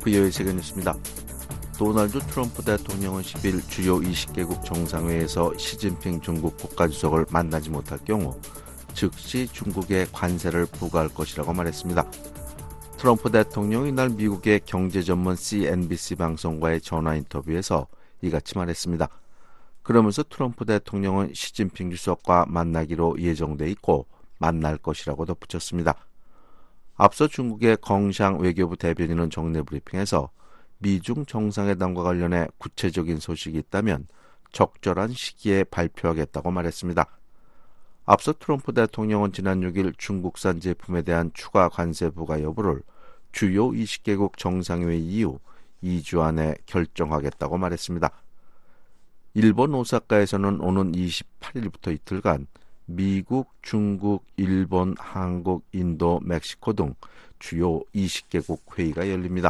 부여의 세계뉴스입니다. 도널드 트럼프 대통령은 10일 주요 20개국 정상회의에서 시진핑 중국 국가주석을 만나지 못할 경우 즉시 중국에 관세를 부과할 것이라고 말했습니다. 트럼프 대통령이 이날 미국의 경제전문 CNBC 방송과의 전화 인터뷰에서 이같이 말했습니다. 그러면서 트럼프 대통령은 시진핑 주석과 만나기로 예정돼 있고 만날 것이라고 덧붙였습니다. 앞서 중국의 껑샹 외교부 대변인은 정례 브리핑에서 미중 정상회담과 관련해 구체적인 소식이 있다면 적절한 시기에 발표하겠다고 말했습니다. 앞서 트럼프 대통령은 지난 6일 중국산 제품에 대한 추가 관세 부과 여부를 주요 20개국 정상회의 이후 2주 안에 결정하겠다고 말했습니다. 일본 오사카에서는 오는 28일부터 이틀간 미국, 중국, 일본, 한국, 인도, 멕시코 등 주요 20개국 회의가 열립니다.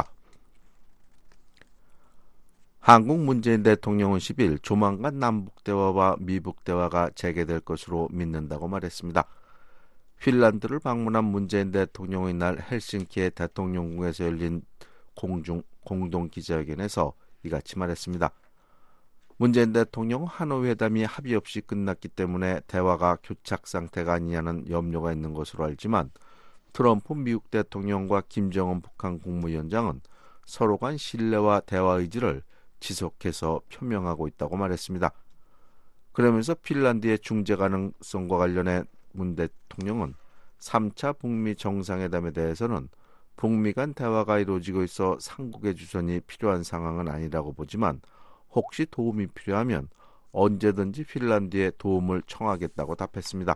한국 문재인 대통령은 10일 조만간 남북대화와 미북대화가 재개될 것으로 믿는다고 말했습니다. 핀란드를 방문한 문재인 대통령은 이날 헬싱키의 대통령궁에서 열린 공동기자회견에서 이같이 말했습니다. 문재인 대통령은 하노이 회담이 합의 없이 끝났기 때문에 대화가 교착 상태가 아니냐는 염려가 있는 것으로 알지만 트럼프 미국 대통령과 김정은 북한 국무위원장은 서로 간 신뢰와 대화 의지를 지속해서 표명하고 있다고 말했습니다. 그러면서 핀란드의 중재 가능성과 관련해 문 대통령은 3차 북미 정상회담에 대해서는 북미 간 대화가 이루어지고 있어 삼국의 주선이 필요한 상황은 아니라고 보지만 혹시 도움이 필요하면 언제든지 핀란드에 도움을 청하겠다고 답했습니다.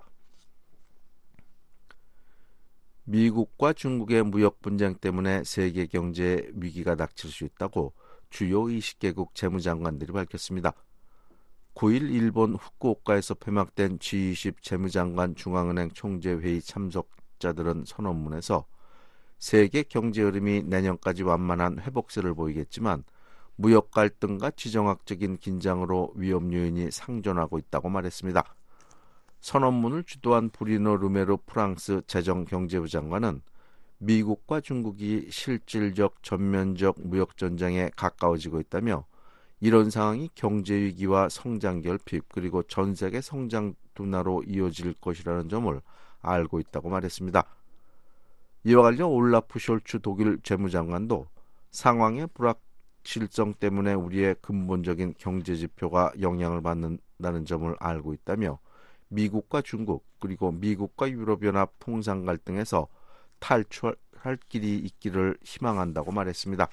미국과 중국의 무역 분쟁 때문에 세계 경제에 위기가 닥칠 수 있다고 주요 20개국 재무장관들이 밝혔습니다. 9일 일본 후쿠오카에서 폐막된 G20 재무장관 중앙은행 총재회의 참석자들은 선언문에서 세계 경제 흐름이 내년까지 완만한 회복세를 보이겠지만 무역 갈등과 지정학적인 긴장으로 위험 요인이 상존하고 있다고 말했습니다. 선언문을 주도한 브리노 르메르 프랑스 재정경제부 장관은 미국과 중국이 실질적 전면적 무역 전쟁에 가까워지고 있다며 이런 상황이 경제 위기와 성장 결핍 그리고 전 세계 성장 둔화로 이어질 것이라는 점을 알고 있다고 말했습니다. 이와 관련 올라프 숄츠 독일 재무장관도 상황의 불확실성 때문에 우리의 근본적인 경제 지표가 영향을 받는다는 점을 알고 있다며 미국과 중국 그리고 미국과 유럽연합 통상 갈등에서 탈출할 길이 있기를 희망한다고 말했습니다.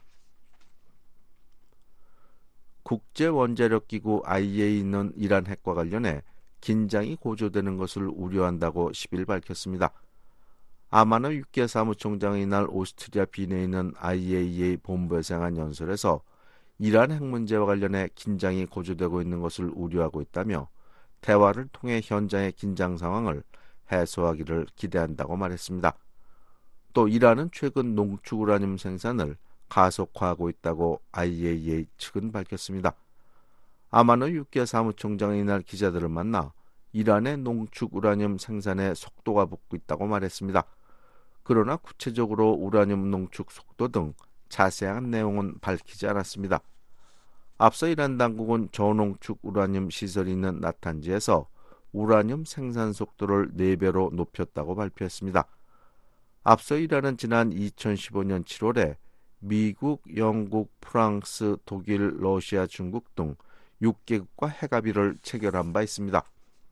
국제원자력기구 IEA는 이란 핵과 관련해 긴장이 고조되는 것을 우려한다고 10일 밝혔습니다. 아마노 유키아 사무총장이 이날 오스트리아 빈에 있는 IAEA 본부에서 행한 연설에서 이란 핵 문제와 관련해 긴장이 고조되고 있는 것을 우려하고 있다며 대화를 통해 현장의 긴장 상황을 해소하기를 기대한다고 말했습니다. 또 이란은 최근 농축 우라늄 생산을 가속화하고 있다고 IAEA 측은 밝혔습니다. 아마노 유키아 사무총장은 이날 기자들을 만나 이란의 농축 우라늄 생산에 속도가 붙고 있다고 말했습니다. 그러나 구체적으로 우라늄 농축 속도 등 자세한 내용은 밝히지 않았습니다. 앞서 이란 당국은 저농축 우라늄 시설이 있는 나탄지에서 우라늄 생산 속도를 4배로 높였다고 발표했습니다. 앞서 이란은 지난 2015년 7월에 미국, 영국, 프랑스, 독일, 러시아, 중국 등 6개국과 핵합의를 체결한 바 있습니다.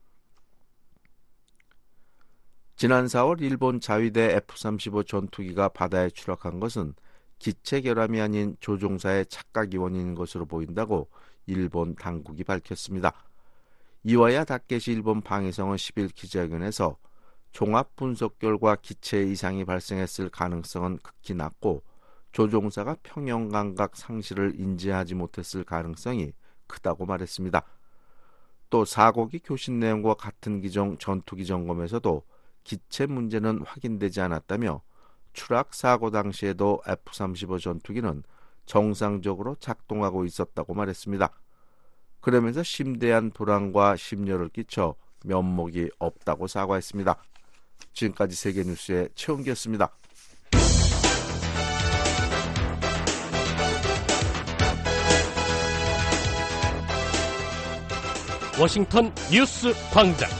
지난 4월 일본 자위대 F-35 전투기가 바다에 추락한 것은 기체 결함이 아닌 조종사의 착각이 원인인 것으로 보인다고 일본 당국이 밝혔습니다. 이와야 다케시 일본 방위성은 10일 기자회견에서 종합 분석 결과 기체에 이상이 발생했을 가능성은 극히 낮고 조종사가 평형 감각 상실을 인지하지 못했을 가능성이 크다고 말했습니다. 또 사고기 교신 내용과 같은 기종 전투기 점검에서도 기체 문제는 확인되지 않았다며 추락 사고 당시에도 F-35 전투기는 정상적으로 작동하고 있었다고 말했습니다. 그러면서 심대한 불안과 심려를 끼쳐 면목이 없다고 사과했습니다. 지금까지 세계뉴스의 최은기였습니다. 워싱턴 뉴스 광장.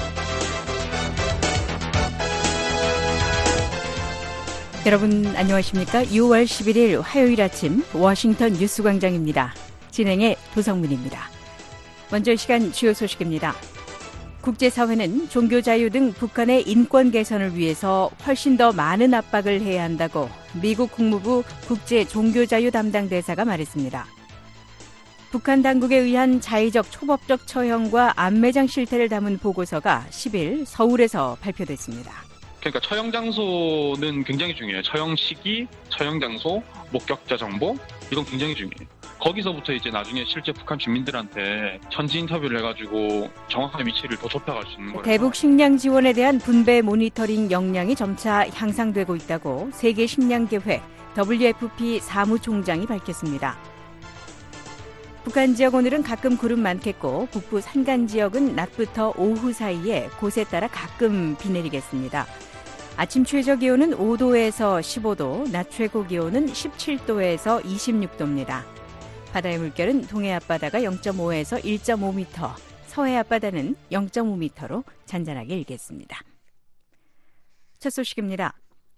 여러분 안녕하십니까? 6월 11일 화요일 아침 워싱턴 뉴스 광장입니다. 진행의 도성문입니다. 먼저 이 시간 주요 소식입니다. 국제사회는 종교자유 등 북한의 인권 개선을 위해서 훨씬 더 많은 압박을 해야 한다고 미국 국무부 국제종교자유 담당 대사가 말했습니다. 북한 당국에 의한 자의적 초법적 처형과 암매장 실태를 담은 보고서가 10일 서울에서 발표됐습니다. 그러니까 처형 장소는 굉장히 중요해요. 처형 시기, 처형 장소, 목격자 정보 이건 굉장히 중요해요. 거기서부터 이제 나중에 실제 북한 주민들한테 현지 인터뷰를 해가지고 정확한 위치를 더 좁혀갈 수 있는 거예요. 대북 식량 지원에 대한 분배 모니터링 역량이 점차 향상되고 있다고 세계 식량계획 WFP 사무총장이 밝혔습니다. 북한 지역 오늘은 가끔 구름 많겠고 북부 산간 지역은 낮부터 오후 사이에 곳에 따라 가끔 비 내리겠습니다. 아침 최저 기온은 5도에서 15도, 낮 최고 기온은 17도에서 26도입니다. 바다의 물결은 동해 앞바다가 0.5에서 1.5m, 서해 앞바다는 0.5m로 잔잔하게 일겠습니다. 첫 소식입니다.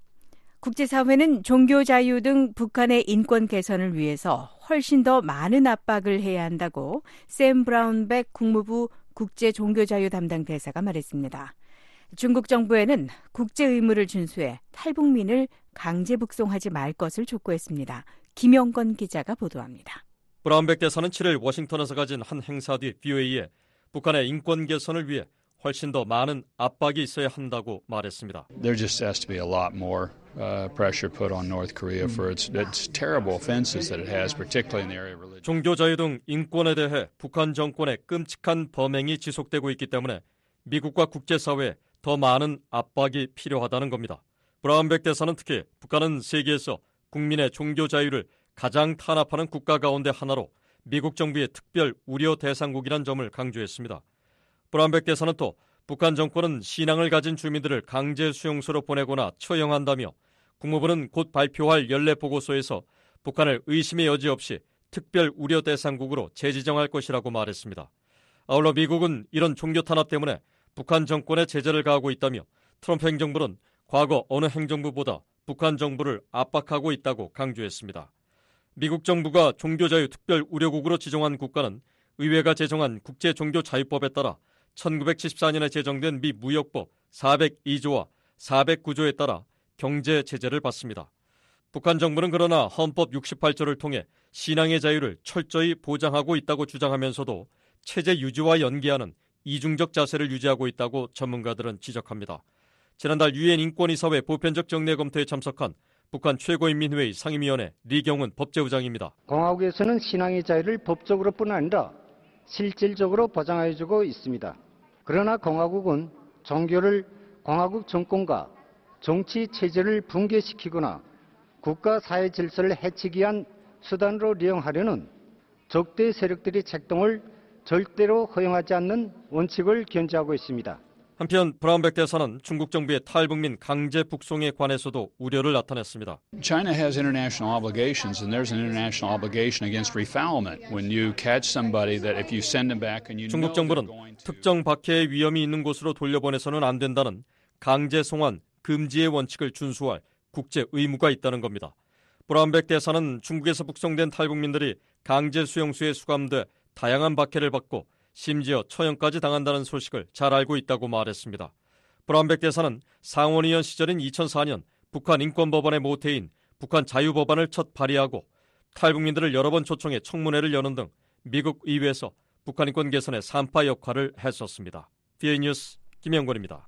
국제사회는 종교 자유 등 북한의 인권 개선을 위해서 훨씬 더 많은 압박을 해야 한다고 샘 브라운백 국무부 국제종교자유 담당 대사가 말했습니다. 중국 정부에는 국제 의무를 준수해 탈북민을 강제 북송하지 말 것을 촉구했습니다. 김영건 기자가 보도합니다. 브라운백 대사는 7일 워싱턴에서 가진 한 행사 뒤 VOA에 북한의 인권 개선을 위해 훨씬 더 많은 압박이 있어야 한다고 말했습니다. There just has to be a lot more pressure put on North Korea for its terrible offenses that it has, particularly in the area of religion. 종교 자유 등 인권에 대해 북한 정권의 끔찍한 범행이 지속되고 있기 때문에 미국과 국제사회에 더 많은 압박이 필요하다는 겁니다. 브라운백 대사는 특히 북한은 세계에서 국민의 종교 자유를 가장 탄압하는 국가 가운데 하나로 미국 정부의 특별 우려 대상국이라는 점을 강조했습니다. 브라운백 대사는 또 북한 정권은 신앙을 가진 주민들을 강제 수용소로 보내거나 처형한다며 국무부는 곧 발표할 연례 보고서에서 북한을 의심의 여지 없이 특별 우려 대상국으로 재지정할 것이라고 말했습니다. 아울러 미국은 이런 종교 탄압 때문에 북한 정권에 제재를 가하고 있다며 트럼프 행정부는 과거 어느 행정부보다 북한 정부를 압박하고 있다고 강조했습니다. 미국 정부가 종교자유 특별 우려국으로 지정한 국가는 의회가 제정한 국제종교자유법에 따라 1974년에 제정된 미 무역법 402조와 409조에 따라 경제 제재를 받습니다. 북한 정부는 그러나 헌법 68조를 통해 신앙의 자유를 철저히 보장하고 있다고 주장하면서도 체제 유지와 연계하는 이중적 자세를 유지하고 있다고 전문가들은 지적합니다. 지난달 유엔 인권이사회 보편적 정례 검토에 참석한 북한 최고인민회의 상임위원회 리경훈 법제부장입니다. 공화국에서는 신앙의 자유를 법적으로뿐 아니라 실질적으로 보장해주고 있습니다. 그러나 공화국은 종교를 공화국 정권과 정치 체제를 붕괴시키거나 국가 사회 질서를 해치기 위한 수단으로利用하려는 적대 세력들의 책동을 절대로 허용하지 않는 원칙을 견지하고 있습니다. 한편 브라운백 대사는 중국 정부의 탈북민 강제 북송에 관해서도 우려를 나타냈습니다. China has international obligations, and there's an international obligation against refoulement. When you catch somebody that if you send them back and you know 중국 정부는 특정 박해의 위험이 있는 곳으로 돌려보내서는 안 된다는 강제 송환 금지의 원칙을 준수할 국제 의무가 있다는 겁니다. 브라운백 대사는 중국에서 북송된 탈북민들이 강제 수용소에 수감돼 다양한 박해를 받고 심지어 처형까지 당한다는 소식을 잘 알고 있다고 말했습니다. 브라운백 대사는 상원의원 시절인 2004년 북한 인권법안의 모태인 북한 자유법안을 첫 발의하고 탈북민들을 여러 번 초청해 청문회를 여는 등 미국 의회에서 북한 인권 개선의 산파 역할을 했었습니다. VOA 뉴스 김영권입니다.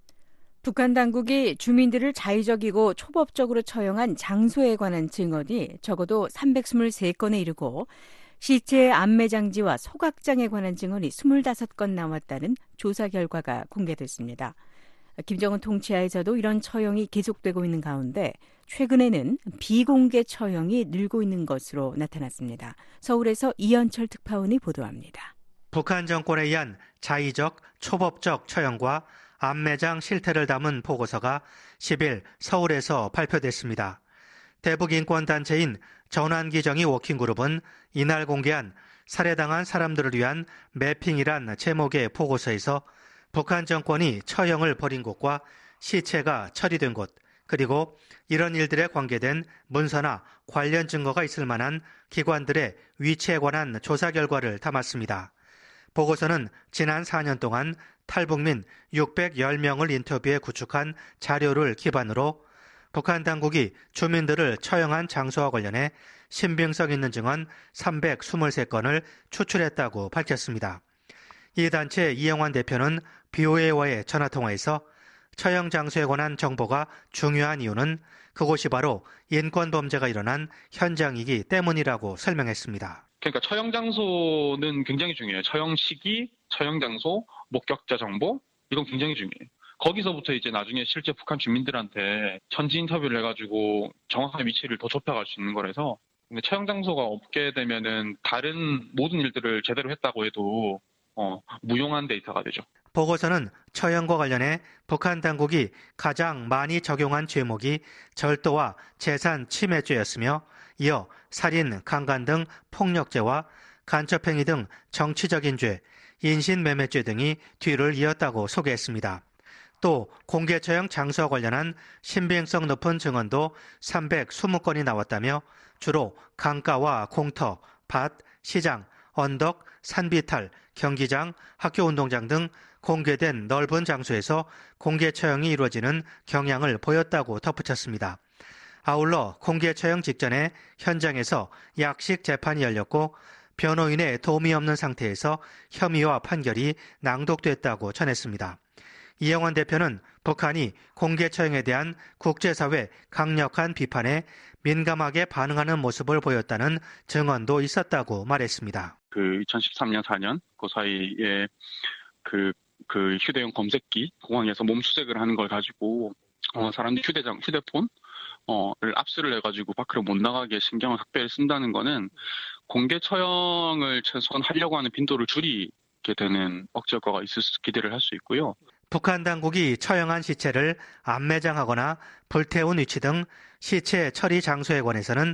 북한 당국이 주민들을 자의적이고 초법적으로 처형한 장소에 관한 증언이 적어도 323건에 이르고 시체의 암매장지와 소각장에 관한 증언이 25건 나왔다는 조사 결과가 공개됐습니다. 김정은 통치하에서도 이런 처형이 계속되고 있는 가운데 최근에는 비공개 처형이 늘고 있는 것으로 나타났습니다. 서울에서 이현철 특파원이 보도합니다. 북한 정권에 의한 자의적, 초법적 처형과 암매장 실태를 담은 보고서가 10일 서울에서 발표됐습니다. 대북 인권단체인 전환기정의 워킹그룹은 이날 공개한 살해당한 사람들을 위한 매핑이란 제목의 보고서에서 북한 정권이 처형을 벌인 곳과 시체가 처리된 곳, 그리고 이런 일들에 관계된 문서나 관련 증거가 있을 만한 기관들의 위치에 관한 조사 결과를 담았습니다. 보고서는 지난 4년 동안 탈북민 610명을 인터뷰해 구축한 자료를 기반으로 북한 당국이 주민들을 처형한 장소와 관련해 신빙성 있는 증언 323건을 추출했다고 밝혔습니다. 이 단체 이영환 대표는 BOA와의 전화통화에서 처형 장소에 관한 정보가 중요한 이유는 그곳이 바로 인권범죄가 일어난 현장이기 때문이라고 설명했습니다. 그러니까 처형 장소는 굉장히 중요해요. 처형 시기, 처형 장소, 목격자 정보, 이건 굉장히 중요해요. 거기서부터 이제 나중에 실제 북한 주민들한테 현지 인터뷰를 해가지고 정확한 위치를 더 좁혀갈 수 있는 거라서, 근데 처형 장소가 없게 되면은 다른 모든 일들을 제대로 했다고 해도 무용한 데이터가 되죠. 보고서는 처형과 관련해 북한 당국이 가장 많이 적용한 죄목이 절도와 재산 침해죄였으며, 이어 살인, 강간 등 폭력죄와 간첩행위 등 정치적인 죄, 인신매매죄 등이 뒤를 이었다고 소개했습니다. 또 공개 처형 장소와 관련한 신빙성 높은 증언도 320건이 나왔다며 주로 강가와 공터, 밭, 시장, 언덕, 산비탈, 경기장, 학교운동장 등 공개된 넓은 장소에서 공개 처형이 이루어지는 경향을 보였다고 덧붙였습니다. 아울러 공개 처형 직전에 현장에서 약식 재판이 열렸고 변호인의 도움이 없는 상태에서 혐의와 판결이 낭독됐다고 전했습니다. 이영환 대표는 북한이 공개 처형에 대한 국제사회 강력한 비판에 민감하게 반응하는 모습을 보였다는 증언도 있었다고 말했습니다. 2013년, 4년 그 사이에 그 휴대용 검색기 공항에서 몸수색을 하는 걸 가지고 사람들이 휴대폰을 압수를 해가지고 밖으로 못 나가게 신경을 각별히 쓴다는 거는 공개 처형을 최소한 하려고 하는 빈도를 줄이게 되는 억제 효과가 있을 수 기대를 할 수 있고요. 북한 당국이 처형한 시체를 안매장하거나 불태운 위치 등 시체 처리 장소에 관해서는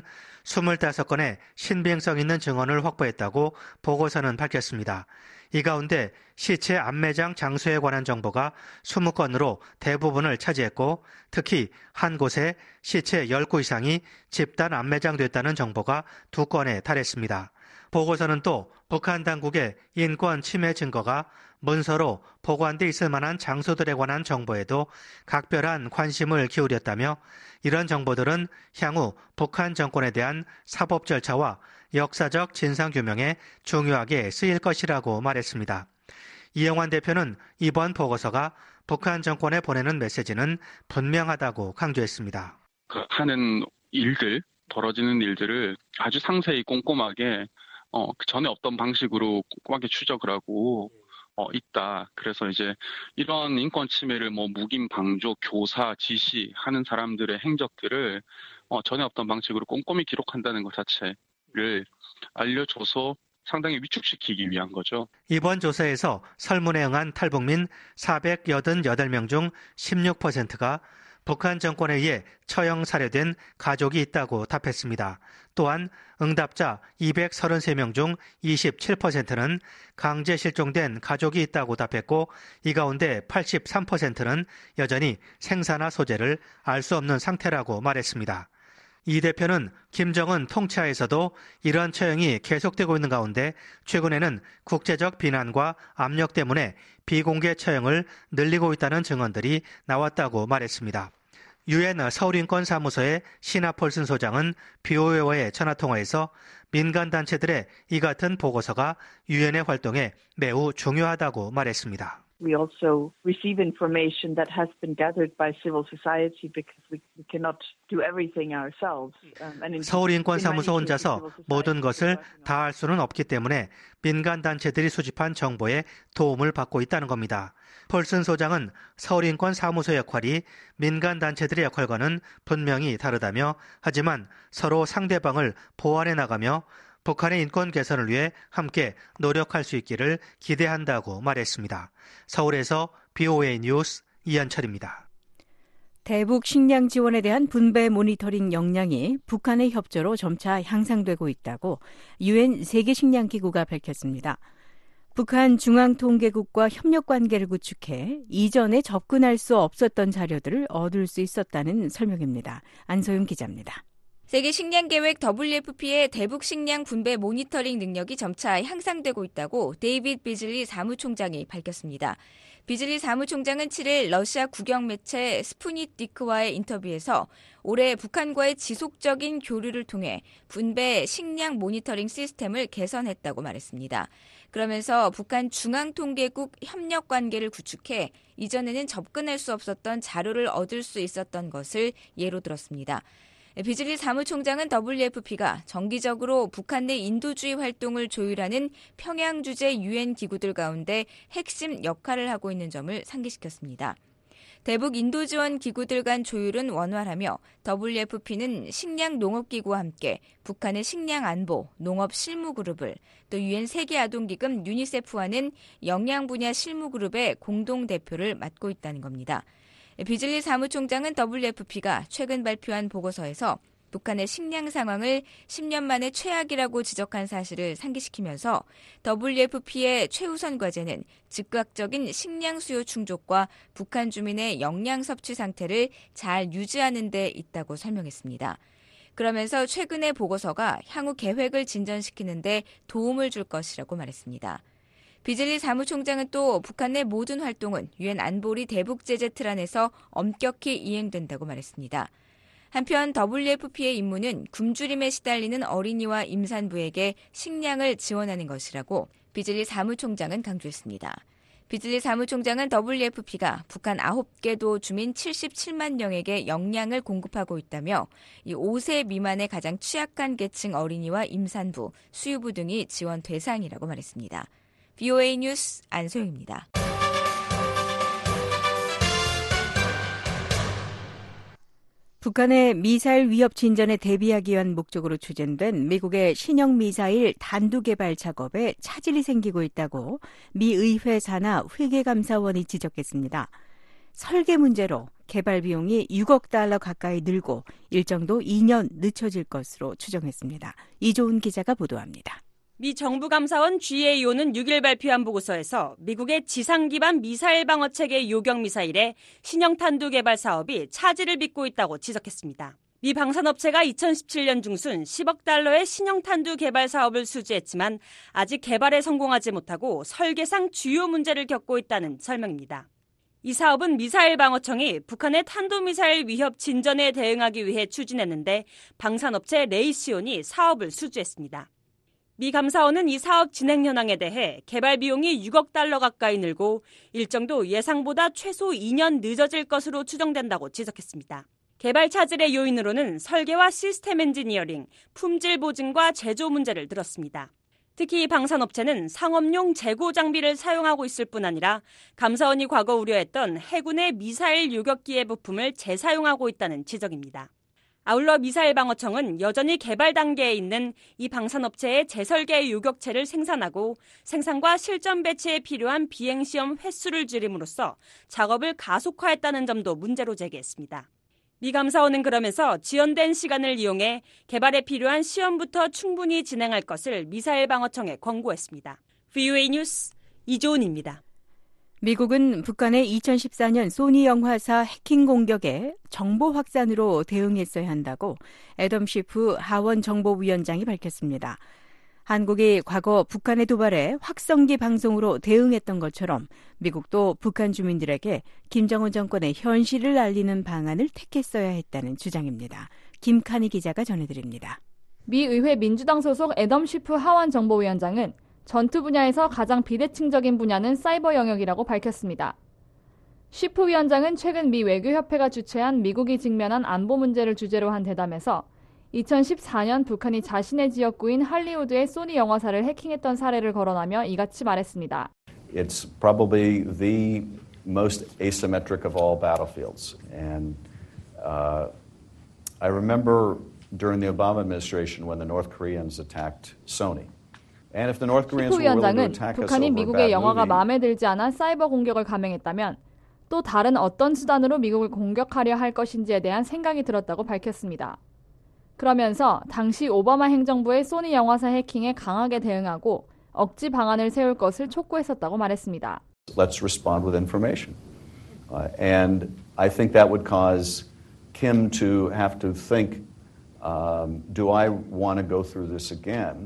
25건의 신빙성 있는 증언을 확보했다고 보고서는 밝혔습니다. 이 가운데 시체 안매장 장소에 관한 정보가 20건으로 대부분을 차지했고, 특히 한 곳에 시체 10구 이상이 집단 안매장됐다는 정보가 2건에 달했습니다. 보고서는 또 북한 당국의 인권 침해 증거가 문서로 보관돼 있을 만한 장소들에 관한 정보에도 각별한 관심을 기울였다며, 이런 정보들은 향후 북한 정권에 대한 사법 절차와 역사적 진상규명에 중요하게 쓰일 것이라고 말했습니다. 이영환 대표는 이번 보고서가 북한 정권에 보내는 메시지는 분명하다고 강조했습니다. 하는 일들, 벌어지는 일들을 아주 상세히 꼼꼼하게 그 전에 없던 방식으로 꼼꼼하게 추적을 하고 있다. 그래서 이제 이런 인권 침해를 묵인, 방조, 교사, 지시하는 사람들의 행적들을 전에 없던 방식으로 꼼꼼히 기록한다는 것 자체를 알려줘서 상당히 위축시키기 위한 거죠. 이번 조사에서 설문에 응한 탈북민 488명 중 16%가 북한 정권에 의해 처형 살해된 가족이 있다고 답했습니다. 또한 응답자 233명 중 27%는 강제 실종된 가족이 있다고 답했고, 이 가운데 83%는 여전히 생사나 소재를 알 수 없는 상태라고 말했습니다. 이 대표는 김정은 통치하에서도 이런 처형이 계속되고 있는 가운데 최근에는 국제적 비난과 압력 때문에 비공개 처형을 늘리고 있다는 증언들이 나왔다고 말했습니다. 유엔 서울인권사무소의 시나 폴슨 소장은 BOA와의 전화통화에서 민간단체들의 이 같은 보고서가 유엔의 활동에 매우 중요하다고 말했습니다. We also receive information that has been gathered by civil society because we cannot do everything ourselves. 서울인권사무소 혼자서 모든 것을 다 할 수는 없기 때문에 민간단체들이 수집한 정보에 도움을 받고 있다는 겁니다. 폴슨 소장은 서울인권사무소 역할이 민간단체들의 역할과는 분명히 다르다며, 하지만 서로 상대방을 보완해 나가며 북한의 인권 개선을 위해 함께 노력할 수 있기를 기대한다고 말했습니다. 서울에서 BOA 뉴스 이현철입니다. 대북 식량 지원에 대한 분배 모니터링 역량이 북한의 협조로 점차 향상되고 있다고 유엔 세계식량기구가 밝혔습니다. 북한 중앙통계국과 협력관계를 구축해 이전에 접근할 수 없었던 자료들을 얻을 수 있었다는 설명입니다. 안소영 기자입니다. 세계식량계획 WFP의 대북 식량 분배 모니터링 능력이 점차 향상되고 있다고 데이빗 비즐리 사무총장이 밝혔습니다. 비즐리 사무총장은 7일 러시아 국영 매체 스푸니티크와의 인터뷰에서 올해 북한과의 지속적인 교류를 통해 분배 식량 모니터링 시스템을 개선했다고 말했습니다. 그러면서 북한 중앙통계국 협력 관계를 구축해 이전에는 접근할 수 없었던 자료를 얻을 수 있었던 것을 예로 들었습니다. 비즐리 사무총장은 WFP가 정기적으로 북한 내 인도주의 활동을 조율하는 평양 주재 유엔 기구들 가운데 핵심 역할을 하고 있는 점을 상기시켰습니다. 대북 인도 지원 기구들 간 조율은 원활하며 WFP는 식량 농업기구와 함께 북한의 식량 안보, 농업 실무 그룹을 또 유엔 세계아동기금 유니세프와는 영양 분야 실무 그룹의 공동 대표를 맡고 있다는 겁니다. 비즐리 사무총장은 WFP가 최근 발표한 보고서에서 북한의 식량 상황을 10년 만에 최악이라고 지적한 사실을 상기시키면서 WFP의 최우선 과제는 즉각적인 식량 수요 충족과 북한 주민의 영양 섭취 상태를 잘 유지하는 데 있다고 설명했습니다. 그러면서 최근의 보고서가 향후 계획을 진전시키는 데 도움을 줄 것이라고 말했습니다. 비즐리 사무총장은 또 북한 내 모든 활동은 유엔 안보리 대북 제재 틀 안에서 엄격히 이행된다고 말했습니다. 한편 WFP의 임무는 굶주림에 시달리는 어린이와 임산부에게 식량을 지원하는 것이라고 비즐리 사무총장은 강조했습니다. 비즐리 사무총장은 WFP가 북한 9개도 주민 77만 명에게 영양을 공급하고 있다며 이 5세 미만의 가장 취약한 계층 어린이와 임산부, 수유부 등이 지원 대상이라고 말했습니다. VOA 뉴스 안소영입니다. 북한의 미사일 위협 진전에 대비하기 위한 목적으로 추진된 미국의 신형 미사일 단두개발 작업에 차질이 생기고 있다고 미 의회 산하 회계감사원이 지적했습니다. 설계 문제로 개발 비용이 6억 달러 가까이 늘고 일정도 2년 늦춰질 것으로 추정했습니다. 이조은 기자가 보도합니다. 미 정부감사원 GAO는 6일 발표한 보고서에서 미국의 지상 기반 미사일 방어 체계 요격 미사일의 신형 탄두 개발 사업이 차질을 빚고 있다고 지적했습니다. 미 방산업체가 2017년 중순 10억 달러의 신형 탄두 개발 사업을 수주했지만 아직 개발에 성공하지 못하고 설계상 주요 문제를 겪고 있다는 설명입니다. 이 사업은 미사일 방어청이 북한의 탄도미사일 위협 진전에 대응하기 위해 추진했는데 방산업체 레이시온이 사업을 수주했습니다. 미 감사원은 이 사업 진행 현황에 대해 개발 비용이 6억 달러 가까이 늘고 일정도 예상보다 최소 2년 늦어질 것으로 추정된다고 지적했습니다. 개발 차질의 요인으로는 설계와 시스템 엔지니어링, 품질 보증과 제조 문제를 들었습니다. 특히 방산업체는 상업용 재고 장비를 사용하고 있을 뿐 아니라 감사원이 과거 우려했던 해군의 미사일 요격기의 부품을 재사용하고 있다는 지적입니다. 아울러 미사일 방어청은 여전히 개발 단계에 있는 이 방산업체의 재설계 요격체를 생산하고 생산과 실전 배치에 필요한 비행시험 횟수를 줄임으로써 작업을 가속화했다는 점도 문제로 제기했습니다. 미 감사원은 그러면서 지연된 시간을 이용해 개발에 필요한 시험부터 충분히 진행할 것을 미사일 방어청에 권고했습니다. VOA 뉴스 이조은입니다. 미국은 북한의 2014년 소니 영화사 해킹 공격에 정보 확산으로 대응했어야 한다고 애덤 시프 하원 정보위원장이 밝혔습니다. 한국이 과거 북한의 도발에 확성기 방송으로 대응했던 것처럼 미국도 북한 주민들에게 김정은 정권의 현실을 알리는 방안을 택했어야 했다는 주장입니다. 김칸희 기자가 전해드립니다. 미 의회 민주당 소속 애덤 시프 하원 정보위원장은 전투 분야에서 가장 비대칭적인 분야는 사이버 영역이라고 밝혔습니다. 시프 위원장은 최근 미 외교협회가 주최한 미국이 직면한 안보 문제를 주제로 한 대담에서 2014년 북한이 자신의 지역구인 할리우드의 소니 영화사를 해킹했던 사례를 거론하며 이같이 말했습니다. It's probably the most asymmetric of all battlefields. And I remember during the Obama administration when the North Koreans attacked Sony. 시프 위원장은 북한이 미국의 영화가 마음에 들지 않아 사이버 공격을 감행했다면 또 다른 어떤 수단으로 미국을 공격하려 할 것인지에 대한 생각이 들었다고 밝혔습니다. 그러면서 당시 오바마 행정부의 소니 영화사 해킹에 강하게 대응하고 억지 방안을 세울 것을 촉구했었다고 말했습니다. Let's respond with information. And I think that would cause Kim to have to think, do I want to go through this again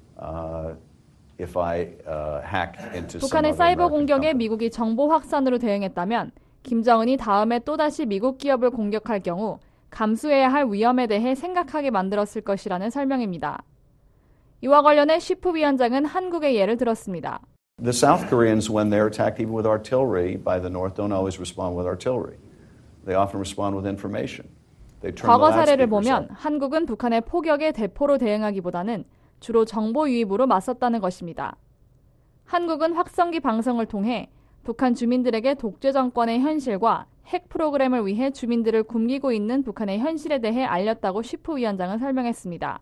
if I hack into some 북한의 other 사이버 American 공격에 company? 미국이 정보 확산으로 대응했다면 김정은이 다음에 또다시 미국 기업을 공격할 경우 감수해야 할 위험에 대해 생각하게 만들었을 것이라는 설명입니다. 이와 관련해 쉬프 위원장은 한국의 예를 들었습니다. The South Koreans, when they're attacked even with artillery by the North, don't always respond with artillery. They often respond with information. They turn the 과거 사례를 loudspeakers 보면 up. 한국은 북한의 포격에 대포로 대응하기보다는 주로 정보 유입으로 맞섰다는 것입니다. 한국은 확성기 방송을 통해 북한 주민들에게 독재 정권의 현실과 핵 프로그램을 위해 주민들을 굶기고 있는 북한의 현실에 대해 알렸다고 쉬프 위원장은 설명했습니다.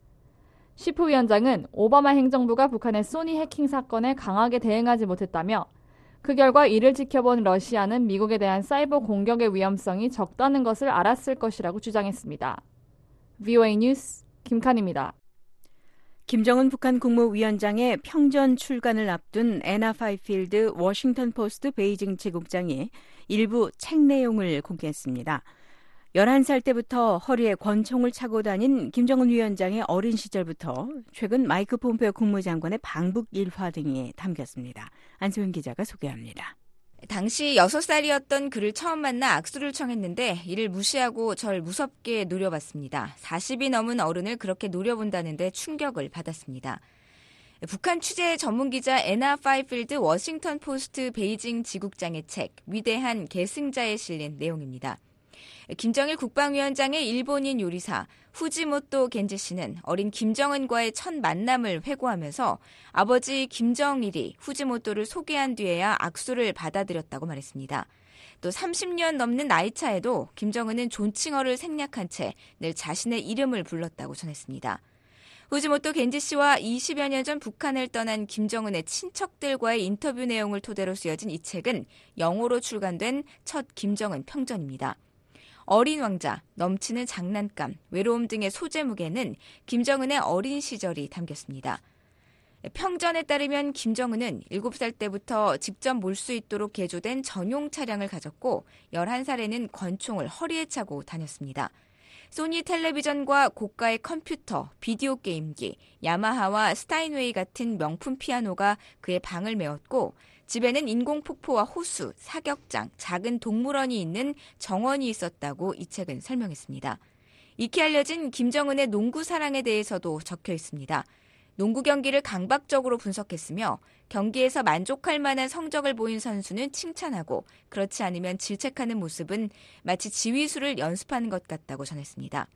쉬프 위원장은 오바마 행정부가 북한의 소니 해킹 사건에 강하게 대응하지 못했다며 그 결과 이를 지켜본 러시아는 미국에 대한 사이버 공격의 위험성이 적다는 것을 알았을 것이라고 주장했습니다. VOA 뉴스 김칸입니다. 김정은 북한 국무위원장의 평전 출간을 앞둔 애나 파이필드 워싱턴 포스트 베이징 지국장이 일부 책 내용을 공개했습니다. 11살 때부터 허리에 권총을 차고 다닌 김정은 위원장의 어린 시절부터 최근 마이크 폼페오 국무장관의 방북 일화 등이 담겼습니다. 안소영 기자가 소개합니다. 당시 6살이었던 그를 처음 만나 악수를 청했는데 이를 무시하고 절 무섭게 노려봤습니다. 40이 넘은 어른을 그렇게 노려본다는데 충격을 받았습니다. 북한 취재 전문기자 애나 파이필드 워싱턴 포스트 베이징 지국장의 책 위대한 계승자에 실린 내용입니다. 김정일 국방위원장의 일본인 요리사 후지모토 겐지 씨는 어린 김정은과의 첫 만남을 회고하면서 아버지 김정일이 후지모토를 소개한 뒤에야 악수를 받아들였다고 말했습니다. 또 30년 넘는 나이 차에도 김정은은 존칭어를 생략한 채 늘 자신의 이름을 불렀다고 전했습니다. 후지모토 겐지 씨와 20여 년 전 북한을 떠난 김정은의 친척들과의 인터뷰 내용을 토대로 쓰여진 이 책은 영어로 출간된 첫 김정은 평전입니다. 어린 왕자, 넘치는 장난감, 외로움 등의 소제목에는 김정은의 어린 시절이 담겼습니다. 평전에 따르면 김정은은 7살 때부터 직접 몰 수 있도록 개조된 전용 차량을 가졌고 11살에는 권총을 허리에 차고 다녔습니다. 소니 텔레비전과 고가의 컴퓨터, 비디오 게임기, 야마하와 스타인웨이 같은 명품 피아노가 그의 방을 메웠고 집에는 인공폭포와 호수, 사격장, 작은 동물원이 있는 정원이 있었다고 이 책은 설명했습니다. 익히 알려진 김정은의 농구 사랑에 대해서도 적혀 있습니다. 농구 경기를 강박적으로 분석했으며 경기에서 만족할 만한 성적을 보인 선수는 칭찬하고 그렇지 않으면 질책하는 모습은 마치 지휘수를 연습하는 것 같다고 전했습니다.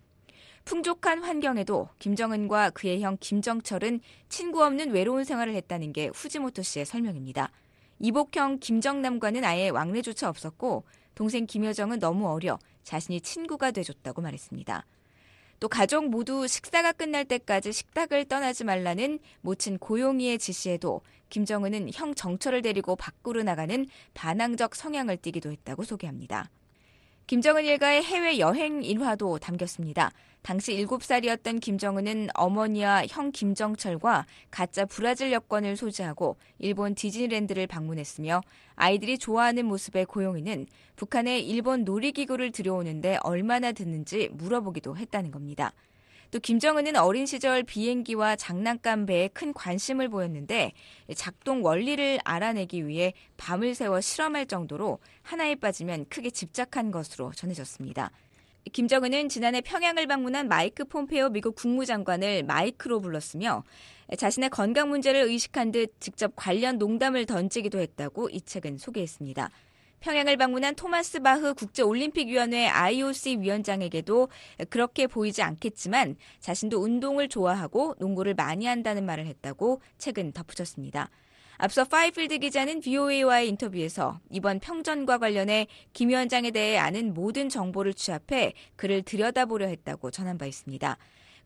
풍족한 환경에도 김정은과 그의 형 김정철은 친구 없는 외로운 생활을 했다는 게 후지모토 씨의 설명입니다. 이복형 김정남과는 아예 왕래조차 없었고 동생 김여정은 너무 어려 자신이 친구가 돼줬다고 말했습니다. 또 가족 모두 식사가 끝날 때까지 식탁을 떠나지 말라는 모친 고용희의 지시에도 김정은은 형 정철을 데리고 밖으로 나가는 반항적 성향을 띠기도 했다고 소개합니다. 김정은 일가의 해외여행 일화도 담겼습니다. 당시 7살이었던 김정은은 어머니와 형 김정철과 가짜 브라질 여권을 소지하고 일본 디즈니랜드를 방문했으며 아이들이 좋아하는 모습의 고용희는 북한에 일본 놀이기구를 들여오는데 얼마나 드는지 물어보기도 했다는 겁니다. 또 김정은은 어린 시절 비행기와 장난감 배에 큰 관심을 보였는데 작동 원리를 알아내기 위해 밤을 새워 실험할 정도로 하나에 빠지면 크게 집착한 것으로 전해졌습니다. 김정은은 지난해 평양을 방문한 마이크 폼페오 미국 국무장관을 마이크로 불렀으며 자신의 건강 문제를 의식한 듯 직접 관련 농담을 던지기도 했다고 이 책은 소개했습니다. 평양을 방문한 토마스 바흐 국제올림픽위원회 IOC 위원장에게도 그렇게 보이지 않겠지만 자신도 운동을 좋아하고 농구를 많이 한다는 말을 했다고 책은 덧붙였습니다. 앞서 파이필드 기자는 VOA와의 인터뷰에서 이번 평전과 관련해 김 위원장에 대해 아는 모든 정보를 취합해 그를 들여다보려 했다고 전한 바 있습니다.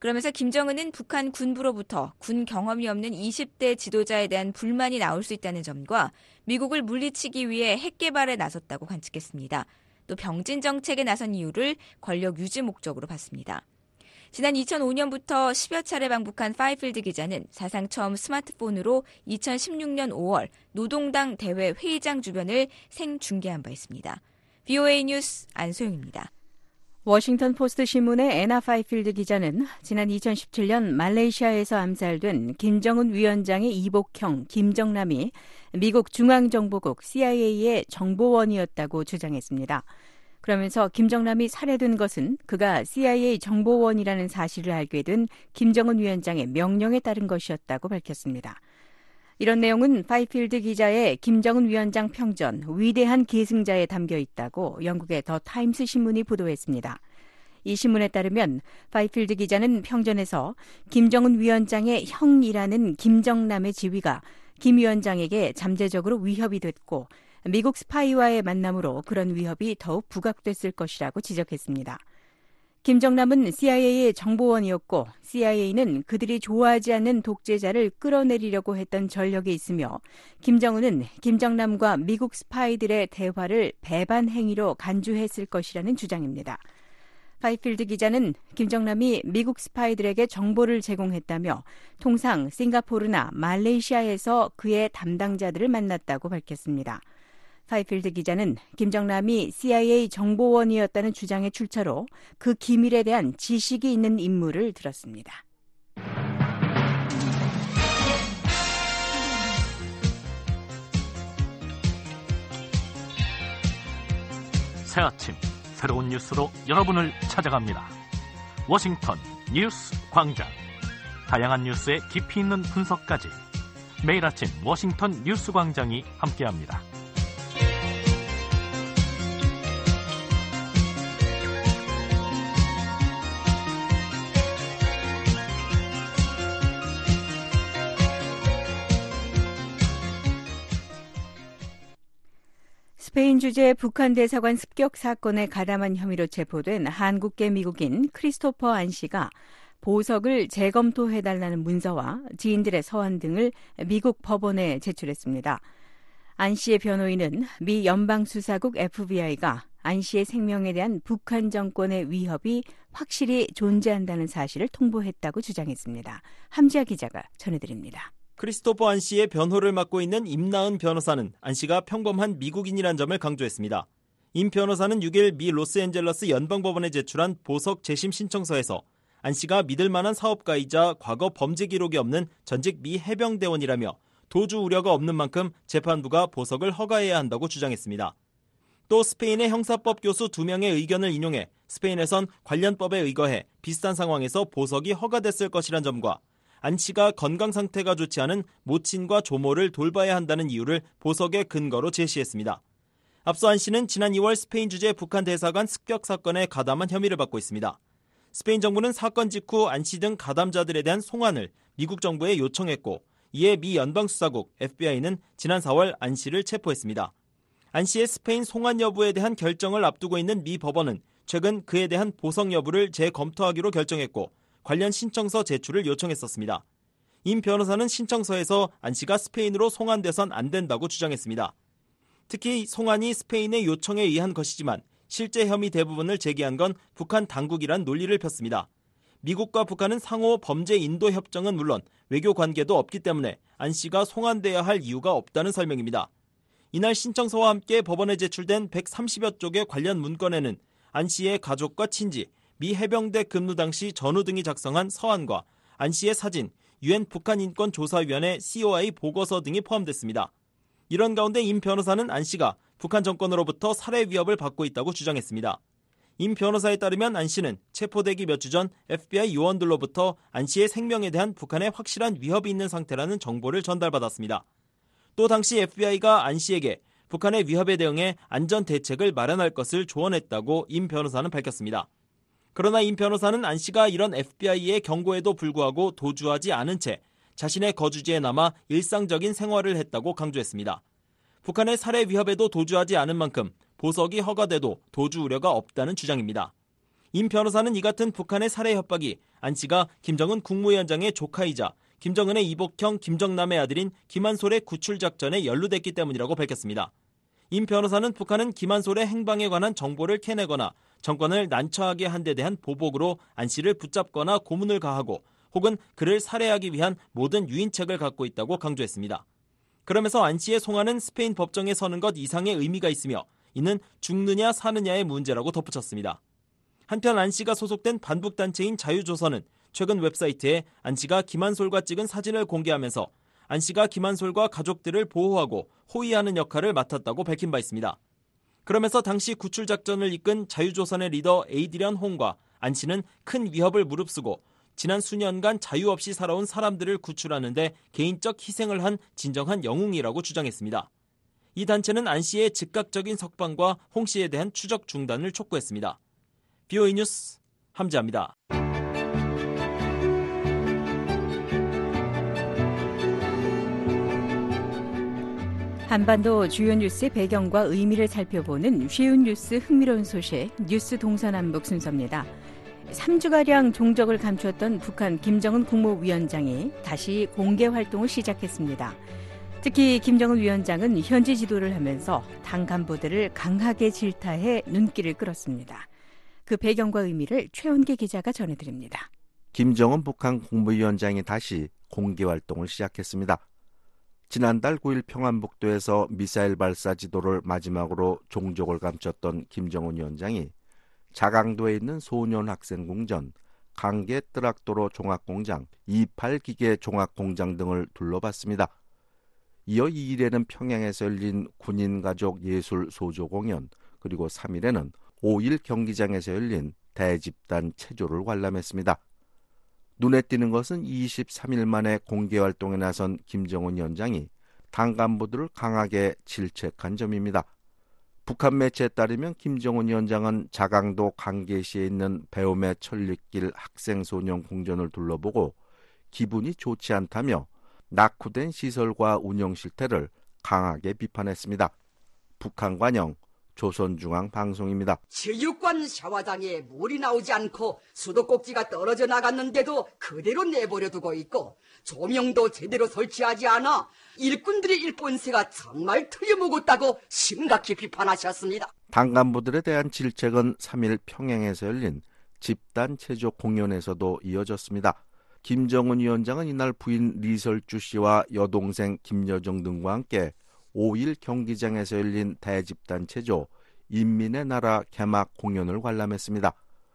그러면서 김정은은 북한 군부로부터 군 경험이 없는 20대 지도자에 대한 불만이 나올 수 있다는 점과 미국을 물리치기 위해 핵 개발에 나섰다고 관측했습니다. 또 병진 정책에 나선 이유를 권력 유지 목적으로 봤습니다. 지난 2005년부터 10여 차례 방북한 파이필드 기자는 사상 처음 스마트폰으로 2016년 5월 노동당 대회 회의장 주변을 생중계한 바 있습니다. VOA 뉴스 안소영입니다. 워싱턴 포스트 신문의 애나 파이필드 기자는 지난 2017년 말레이시아에서 암살된 김정은 위원장의 이복형 김정남이 미국 중앙정보국 CIA의 정보원이었다고 주장했습니다. 그러면서 김정남이 살해된 것은 그가 CIA 정보원이라는 사실을 알게 된 김정은 위원장의 명령에 따른 것이었다고 밝혔습니다. 이런 내용은 파이필드 기자의 김정은 위원장 평전 위대한 계승자에 담겨 있다고 영국의 더 타임스 신문이 보도했습니다. 이 신문에 따르면 파이필드 기자는 평전에서 김정은 위원장의 형이라는 김정남의 지위가 김 위원장에게 잠재적으로 위협이 됐고 미국 스파이와의 만남으로 그런 위협이 더욱 부각됐을 것이라고 지적했습니다. 김정남은 CIA의 정보원이었고 CIA는 그들이 좋아하지 않는 독재자를 끌어내리려고 했던 전력이 있으며 김정은은 김정남과 미국 스파이들의 대화를 배반 행위로 간주했을 것이라는 주장입니다. 파이필드 기자는 김정남이 미국 스파이들에게 정보를 제공했다며 통상 싱가포르나 말레이시아에서 그의 담당자들을 만났다고 밝혔습니다. 파이필드 기자는 김정남이 CIA 정보원이었다는 주장의 출처로 그 기밀에 대한 지식이 있는 인물을 들었습니다. 새 아침 새로운 뉴스로 여러분을 찾아갑니다. 워싱턴 뉴스 광장. 다양한 뉴스의 깊이 있는 분석까지 매일 아침 워싱턴 뉴스 광장이 함께합니다. 스페인 주재 북한 대사관 습격 사건에 가담한 혐의로 체포된 한국계 미국인 크리스토퍼 안 씨가 보석을 재검토해달라는 문서와 지인들의 서한 등을 미국 법원에 제출했습니다. 안 씨의 변호인은 미 연방수사국 FBI가 안 씨의 생명에 대한 북한 정권의 위협이 확실히 존재한다는 사실을 통보했다고 주장했습니다. 함지아 기자가 전해드립니다. 크리스토퍼 안 씨의 변호를 맡고 있는 임나은 변호사는 안 씨가 평범한 미국인이란 점을 강조했습니다. 임 변호사는 6일 미 로스앤젤러스 연방법원에 제출한 보석 재심 신청서에서 안 씨가 믿을 만한 사업가이자 과거 범죄 기록이 없는 전직 미 해병대원이라며 도주 우려가 없는 만큼 재판부가 보석을 허가해야 한다고 주장했습니다. 또 스페인의 형사법 교수 2명의 의견을 인용해 스페인에선 관련 법에 의거해 비슷한 상황에서 보석이 허가됐을 것이란 점과 안 씨가 건강 상태가 좋지 않은 모친과 조모를 돌봐야 한다는 이유를 보석의 근거로 제시했습니다. 앞서 안 씨는 지난 2월 스페인 주재 북한 대사관 습격 사건에 가담한 혐의를 받고 있습니다. 스페인 정부는 사건 직후 안 씨 등 가담자들에 대한 송환을 미국 정부에 요청했고 이에 미 연방수사국 FBI는 지난 4월 안 씨를 체포했습니다. 안 씨의 스페인 송환 여부에 대한 결정을 앞두고 있는 미 법원은 최근 그에 대한 보석 여부를 재검토하기로 결정했고 관련 신청서 제출을 요청했었습니다. 임 변호사는 신청서에서 안 씨가 스페인으로 송환돼선 안 된다고 주장했습니다. 특히 송환이 스페인의 요청에 의한 것이지만 실제 혐의 대부분을 제기한 건 북한 당국이란 논리를 폈습니다. 미국과 북한은 상호 범죄 인도 협정은 물론 외교 관계도 없기 때문에 안 씨가 송환돼야 할 이유가 없다는 설명입니다. 이날 신청서와 함께 법원에 제출된 130여 쪽의 관련 문건에는 안 씨의 가족과 친지, 미 해병대 근무 당시 전우 등이 작성한 서한과 안 씨의 사진, UN 북한인권조사위원회 COI 보고서 등이 포함됐습니다. 이런 가운데 임 변호사는 안 씨가 북한 정권으로부터 살해 위협을 받고 있다고 주장했습니다. 임 변호사에 따르면 안 씨는 체포되기 몇 주 전 FBI 요원들로부터 안 씨의 생명에 대한 북한의 확실한 위협이 있는 상태라는 정보를 전달받았습니다. 또 당시 FBI가 안 씨에게 북한의 위협에 대응해 안전 대책을 마련할 것을 조언했다고 임 변호사는 밝혔습니다. 그러나 임 변호사는 안 씨가 이런 FBI의 경고에도 불구하고 도주하지 않은 채 자신의 거주지에 남아 일상적인 생활을 했다고 강조했습니다. 북한의 살해 위협에도 도주하지 않은 만큼 보석이 허가돼도 도주 우려가 없다는 주장입니다. 임 변호사는 이 같은 북한의 살해 협박이 안 씨가 김정은 국무위원장의 조카이자 김정은의 이복형 김정남의 아들인 김한솔의 구출 작전에 연루됐기 때문이라고 밝혔습니다. 임 변호사는 북한은 김한솔의 행방에 관한 정보를 캐내거나 정권을 난처하게 한 데 대한 보복으로 안 씨를 붙잡거나 고문을 가하고 혹은 그를 살해하기 위한 모든 유인책을 갖고 있다고 강조했습니다. 그러면서 안 씨의 송환은 스페인 법정에 서는 것 이상의 의미가 있으며 이는 죽느냐 사느냐의 문제라고 덧붙였습니다. 한편 안 씨가 소속된 반북단체인 자유조선은 최근 웹사이트에 안 씨가 김한솔과 찍은 사진을 공개하면서 안 씨가 김한솔과 가족들을 보호하고 호위하는 역할을 맡았다고 밝힌 바 있습니다. 그러면서 당시 구출 작전을 이끈 자유조선의 리더 에이드리안 홍과 안 씨는 큰 위협을 무릅쓰고 지난 수년간 자유 없이 살아온 사람들을 구출하는 데 개인적 희생을 한 진정한 영웅이라고 주장했습니다. 이 단체는 안 씨의 즉각적인 석방과 홍 씨에 대한 추적 중단을 촉구했습니다. BOE 뉴스 함지아입니다. 한반도 주요 뉴스의 배경과 의미를 살펴보는 쉬운 뉴스 흥미로운 소식 뉴스 동서남북 순서입니다. 3주가량 종적을 감추었던 북한 김정은 국무위원장이 다시 공개 활동을 시작했습니다. 특히 김정은 위원장은 현지 지도를 하면서 당 간부들을 강하게 질타해 눈길을 끌었습니다. 그 배경과 의미를 최원계 기자가 전해드립니다. 김정은 북한 국무위원장이 다시 공개 활동을 시작했습니다. 지난달 9일 평안북도에서 미사일 발사 지도를 마지막으로 종족을 감췄던 김정은 위원장이 자강도에 있는 소년학생궁전, 강계 뜨락도로 종합공장, 28기계 종합공장 등을 둘러봤습니다. 이어 2일에는 평양에서 열린 군인가족 예술 소조 공연, 그리고 3일에는 5일 경기장에서 열린 대집단 체조를 관람했습니다. 눈에 띄는 것은 23일 만에 공개 활동에 나선 김정은 위원장이 당 간부들을 강하게 질책한 점입니다. 북한 매체에 따르면 김정은 위원장은 자강도 강계시에 있는 배움의 천리길 학생소년 궁전을 둘러보고 기분이 좋지 않다며 낙후된 시설과 운영 실태를 강하게 비판했습니다. 북한 관영 조선중앙방송입니다. 체육관 샤워장에 물이 나오지 않고 수도꼭지가 떨어져 나갔는데도 그대로 내버려 두고 있고 조명도 제대로 설치하지 않아 일꾼들의 일본세가 정말 틀려먹었다고 심각히 비판하셨습니다. 당 간부들에 대한 질책은 3일 평양에서 열린 집단 체조 공연에서도 이어졌습니다. 김정은 위원장은 이날 부인 리설주 씨와 여동생 김여정 등과 함께 5일 경기장에서 열린 대집단 체조 인민의 나라 개막 공연을 관람했습니다.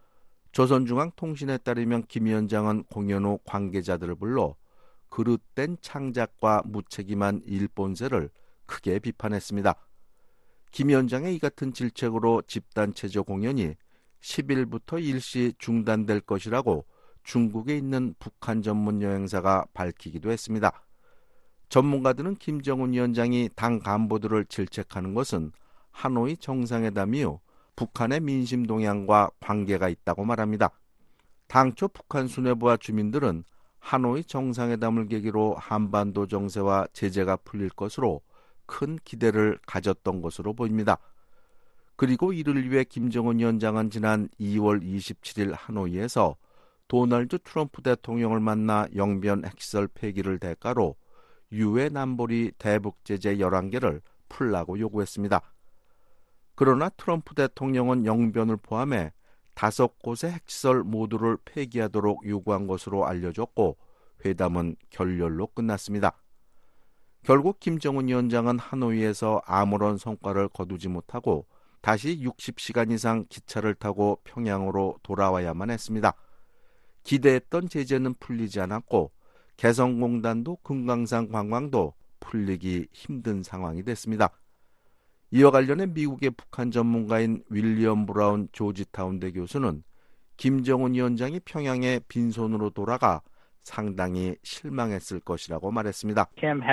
조선중앙통신에 따르면 김 위원장은 공연 후 관계자들을 불러 그릇된 창작과 무책임한 일본세를 크게 비판했습니다. 김 위원장의 이 같은 질책으로 집단 체조 공연이 10일부터 일시 중단될 것이라고 중국에 있는 북한 전문 여행사가 밝히기도 했습니다. 전문가들은 김정은 위원장이 당 간부들을 질책하는 것은 하노이 정상회담 이후 북한의 민심 동향과 관계가 있다고 말합니다. 당초 북한 수뇌부와 주민들은 하노이 정상회담을 계기로 한반도 정세와 제재가 풀릴 것으로 큰 기대를 가졌던 것으로 보입니다. 그리고 이를 위해 김정은 위원장은 지난 2월 27일 하노이에서 도널드 트럼프 대통령을 만나 영변 핵시설 폐기를 대가로 유해 남불이 대북 제재 11개를 풀라고 요구했습니다. 그러나 트럼프 대통령은 영변을 포함해 5곳의 핵시설 모두를 폐기하도록 요구한 것으로 알려졌고 회담은 결렬로 끝났습니다. 결국 김정은 위원장은 하노이에서 아무런 성과를 거두지 못하고 다시 60시간 이상 기차를 타고 평양으로 돌아와야만 했습니다. 기대했던 제재는 풀리지 않았고 개성공단도 금강산 관광도 풀리기 힘든 상황이 됐습니다. 이와 관련해 미국의 북한 전문가인 윌리엄 브라운 조지타운대 교수는 김정은 위원장이 평양에 빈손으로 돌아가 상당히 실망했을 것이라고 말했습니다.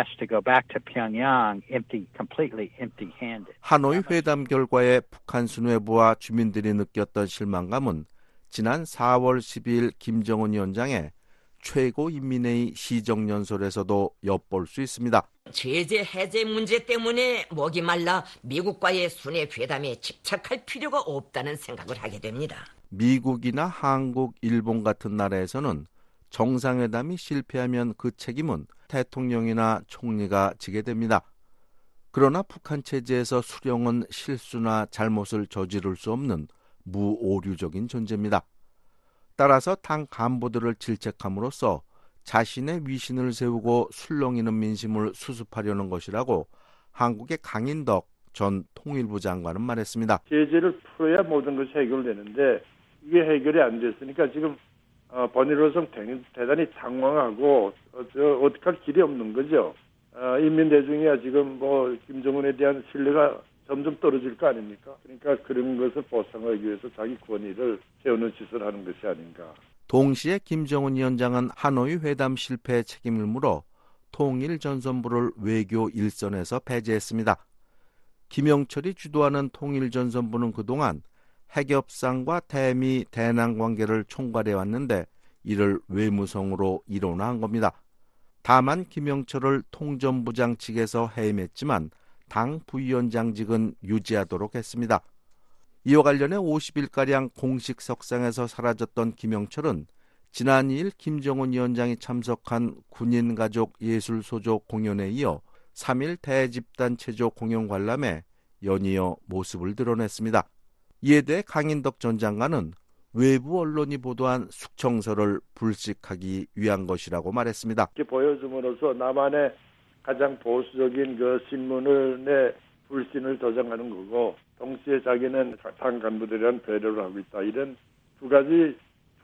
하노이 회담 결과에 북한 수뇌부와 주민들이 느꼈던 실망감은 지난 4월 12일 김정은 위원장의 최고인민회의 시정연설에서도 엿볼 수 있습니다. 제재 해제 문제 때문에 목이 말라 미국과의 순회 회담에 집착할 필요가 없다는 생각을 하게 됩니다. 미국이나 한국, 일본 같은 나라에서는 정상회담이 실패하면 그 책임은 대통령이나 총리가 지게 됩니다. 그러나 북한 체제에서 수령은 실수나 잘못을 저지를 수 없는 무오류적인 존재입니다. 따라서 당 간부들을 질책함으로써 자신의 위신을 세우고 술렁이는 민심을 수습하려는 것이라고 한국의 강인덕 전 통일부 장관은 말했습니다. 제재를 풀어야 모든 것이 해결되는데 이게 해결이 안 됐으니까 지금 번일로성 대단히 당황하고 어떻게 할 길이 없는 거죠. 인민대중이야 지금 김정은에 대한 신뢰가 점점 떨어질 거 아닙니까? 그러니까 그런 것을 보상하기 위해서 자기 권위를 세우는 짓을 하는 것이 아닌가. 동시에 김정은 위원장은 하노이 회담 실패에 책임을 물어 통일전선부를 외교 일선에서 배제했습니다. 김영철이 주도하는 통일전선부는 그동안 핵협상과 대미 대남 관계를 총괄해왔는데 이를 외무성으로 일원화한 겁니다. 다만 김영철을 통전부장 측에서 해임했지만 당 부위원장직은 유지하도록 했습니다. 이와 관련해 50일가량 공식 석상에서 사라졌던 김영철은 지난 2일 김정은 위원장이 참석한 군인가족예술소조 공연에 이어 3일 대집단 체조 공연 관람에 연이어 모습을 드러냈습니다. 이에 대해 강인덕 전 장관은 외부 언론이 보도한 숙청서를 불식하기 위한 것이라고 말했습니다. 이렇게 보여줌으로써 남한의 가장 보수적인 그 신문을 내 불신을 조장하는 거고 동시에 자기는 당 간부들에 대한 배려를 하고 있다. 이런 두 가지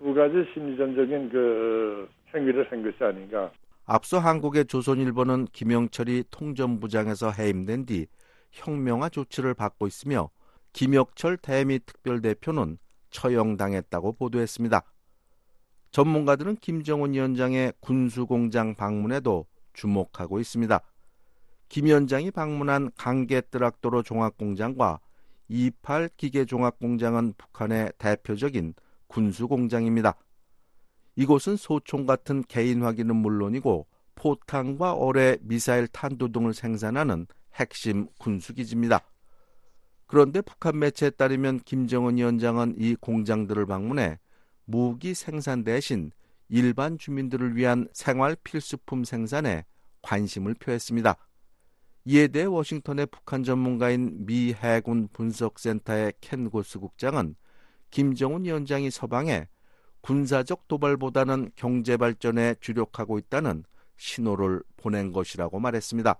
심리전적인 그 행위를 한 것이 아닌가. 앞서 한국의 조선일보는 김영철이 통전부장에서 해임된 뒤 혁명화 조치를 받고 있으며 김혁철 대미 특별대표는 처형당했다고 보도했습니다. 전문가들은 김정은 위원장의 군수공장 방문에도 주목하고 있습니다. 김 위원장이 방문한 강계뜨락도로 종합공장과 28 기계종합공장은 북한의 대표적인 군수공장입니다. 이곳은 소총 같은 개인 확인은 물론이고 포탄과 어뢰, 미사일, 탄두 등을 생산하는 핵심 군수기지입니다. 그런데 북한 매체에 따르면 김정은 위원장은 이 공장들을 방문해 무기 생산 대신 일반 주민들을 위한 생활 필수품 생산에 관심을 표했습니다. 이에 대해 워싱턴의 북한 전문가인 미 해군 분석센터의 켄 고스 국장은 김정은 위원장이 서방에 군사적 도발보다는 경제 발전에 주력하고 있다는 신호를 보낸 것이라고 말했습니다.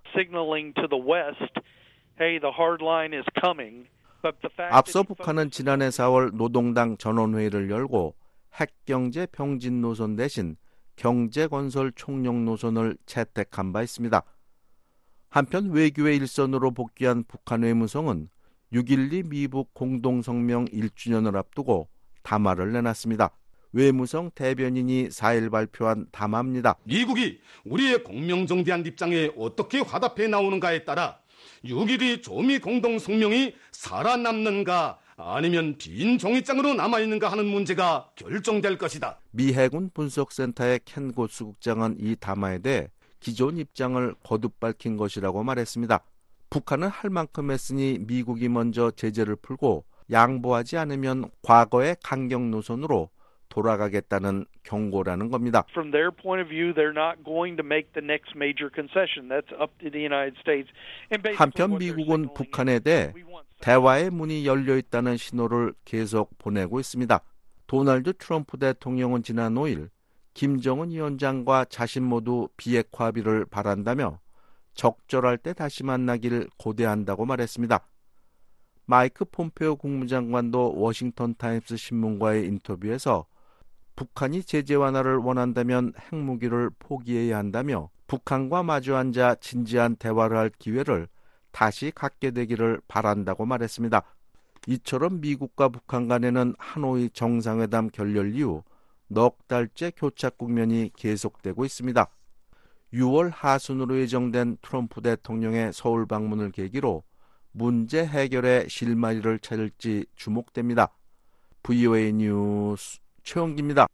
앞서 북한은 지난해 4월 노동당 전원회의를 열고 핵경제 병진 노선 대신 경제건설 총력 노선을 채택한 바 있습니다. 한편 외교의 일선으로 복귀한 북한 외무성은 6.12 미북 공동성명 1주년을 앞두고 담화를 내놨습니다. 외무성 대변인이 4일 발표한 담화입니다. 미국이 우리의 공명정대한 입장에 어떻게 화답해 나오는가에 따라 6.12 조미 공동성명이 살아남는가 아니면 빈 종이장으로 남아있는가 하는 문제가 결정될 것이다. 미 해군 분석센터의 켄 고스 국장은 이 담화에 대해 기존 입장을 거듭 밝힌 것이라고 말했습니다. 북한은 할 만큼 했으니 미국이 먼저 제재를 풀고 양보하지 않으면 과거의 강경 노선으로 돌아가겠다는 경고라는 겁니다. From their point of view, they're not going to make the next major concession. That's up to the United States. 한편 미국은 북한에 대해 대화의 문이 열려 있다는 신호를 계속 보내고 있습니다. 도널드 트럼프 대통령은 지난 5일 김정은 위원장과 자신 모두 비핵화 합의를 바란다며 적절할 때 다시 만나길 고대한다고 말했습니다. 마이크 폼페오 국무장관도 워싱턴 타임스 신문과의 인터뷰에서 북한이 제재 완화를 원한다면 핵무기를 포기해야 한다며 북한과 마주 앉아 진지한 대화를 할 기회를 다시 갖게 되기를 바란다고 말했습니다. 이처럼 미국과 북한 간에는 하노이 정상회담 결렬 이후 넉 달째 교착 국면이 계속되고 있습니다. 6월 하순으로 예정된 트럼프 대통령의 서울 방문을 계기로 문제 해결의 실마리를 찾을지 주목됩니다. VOA 뉴스 최영기입니다.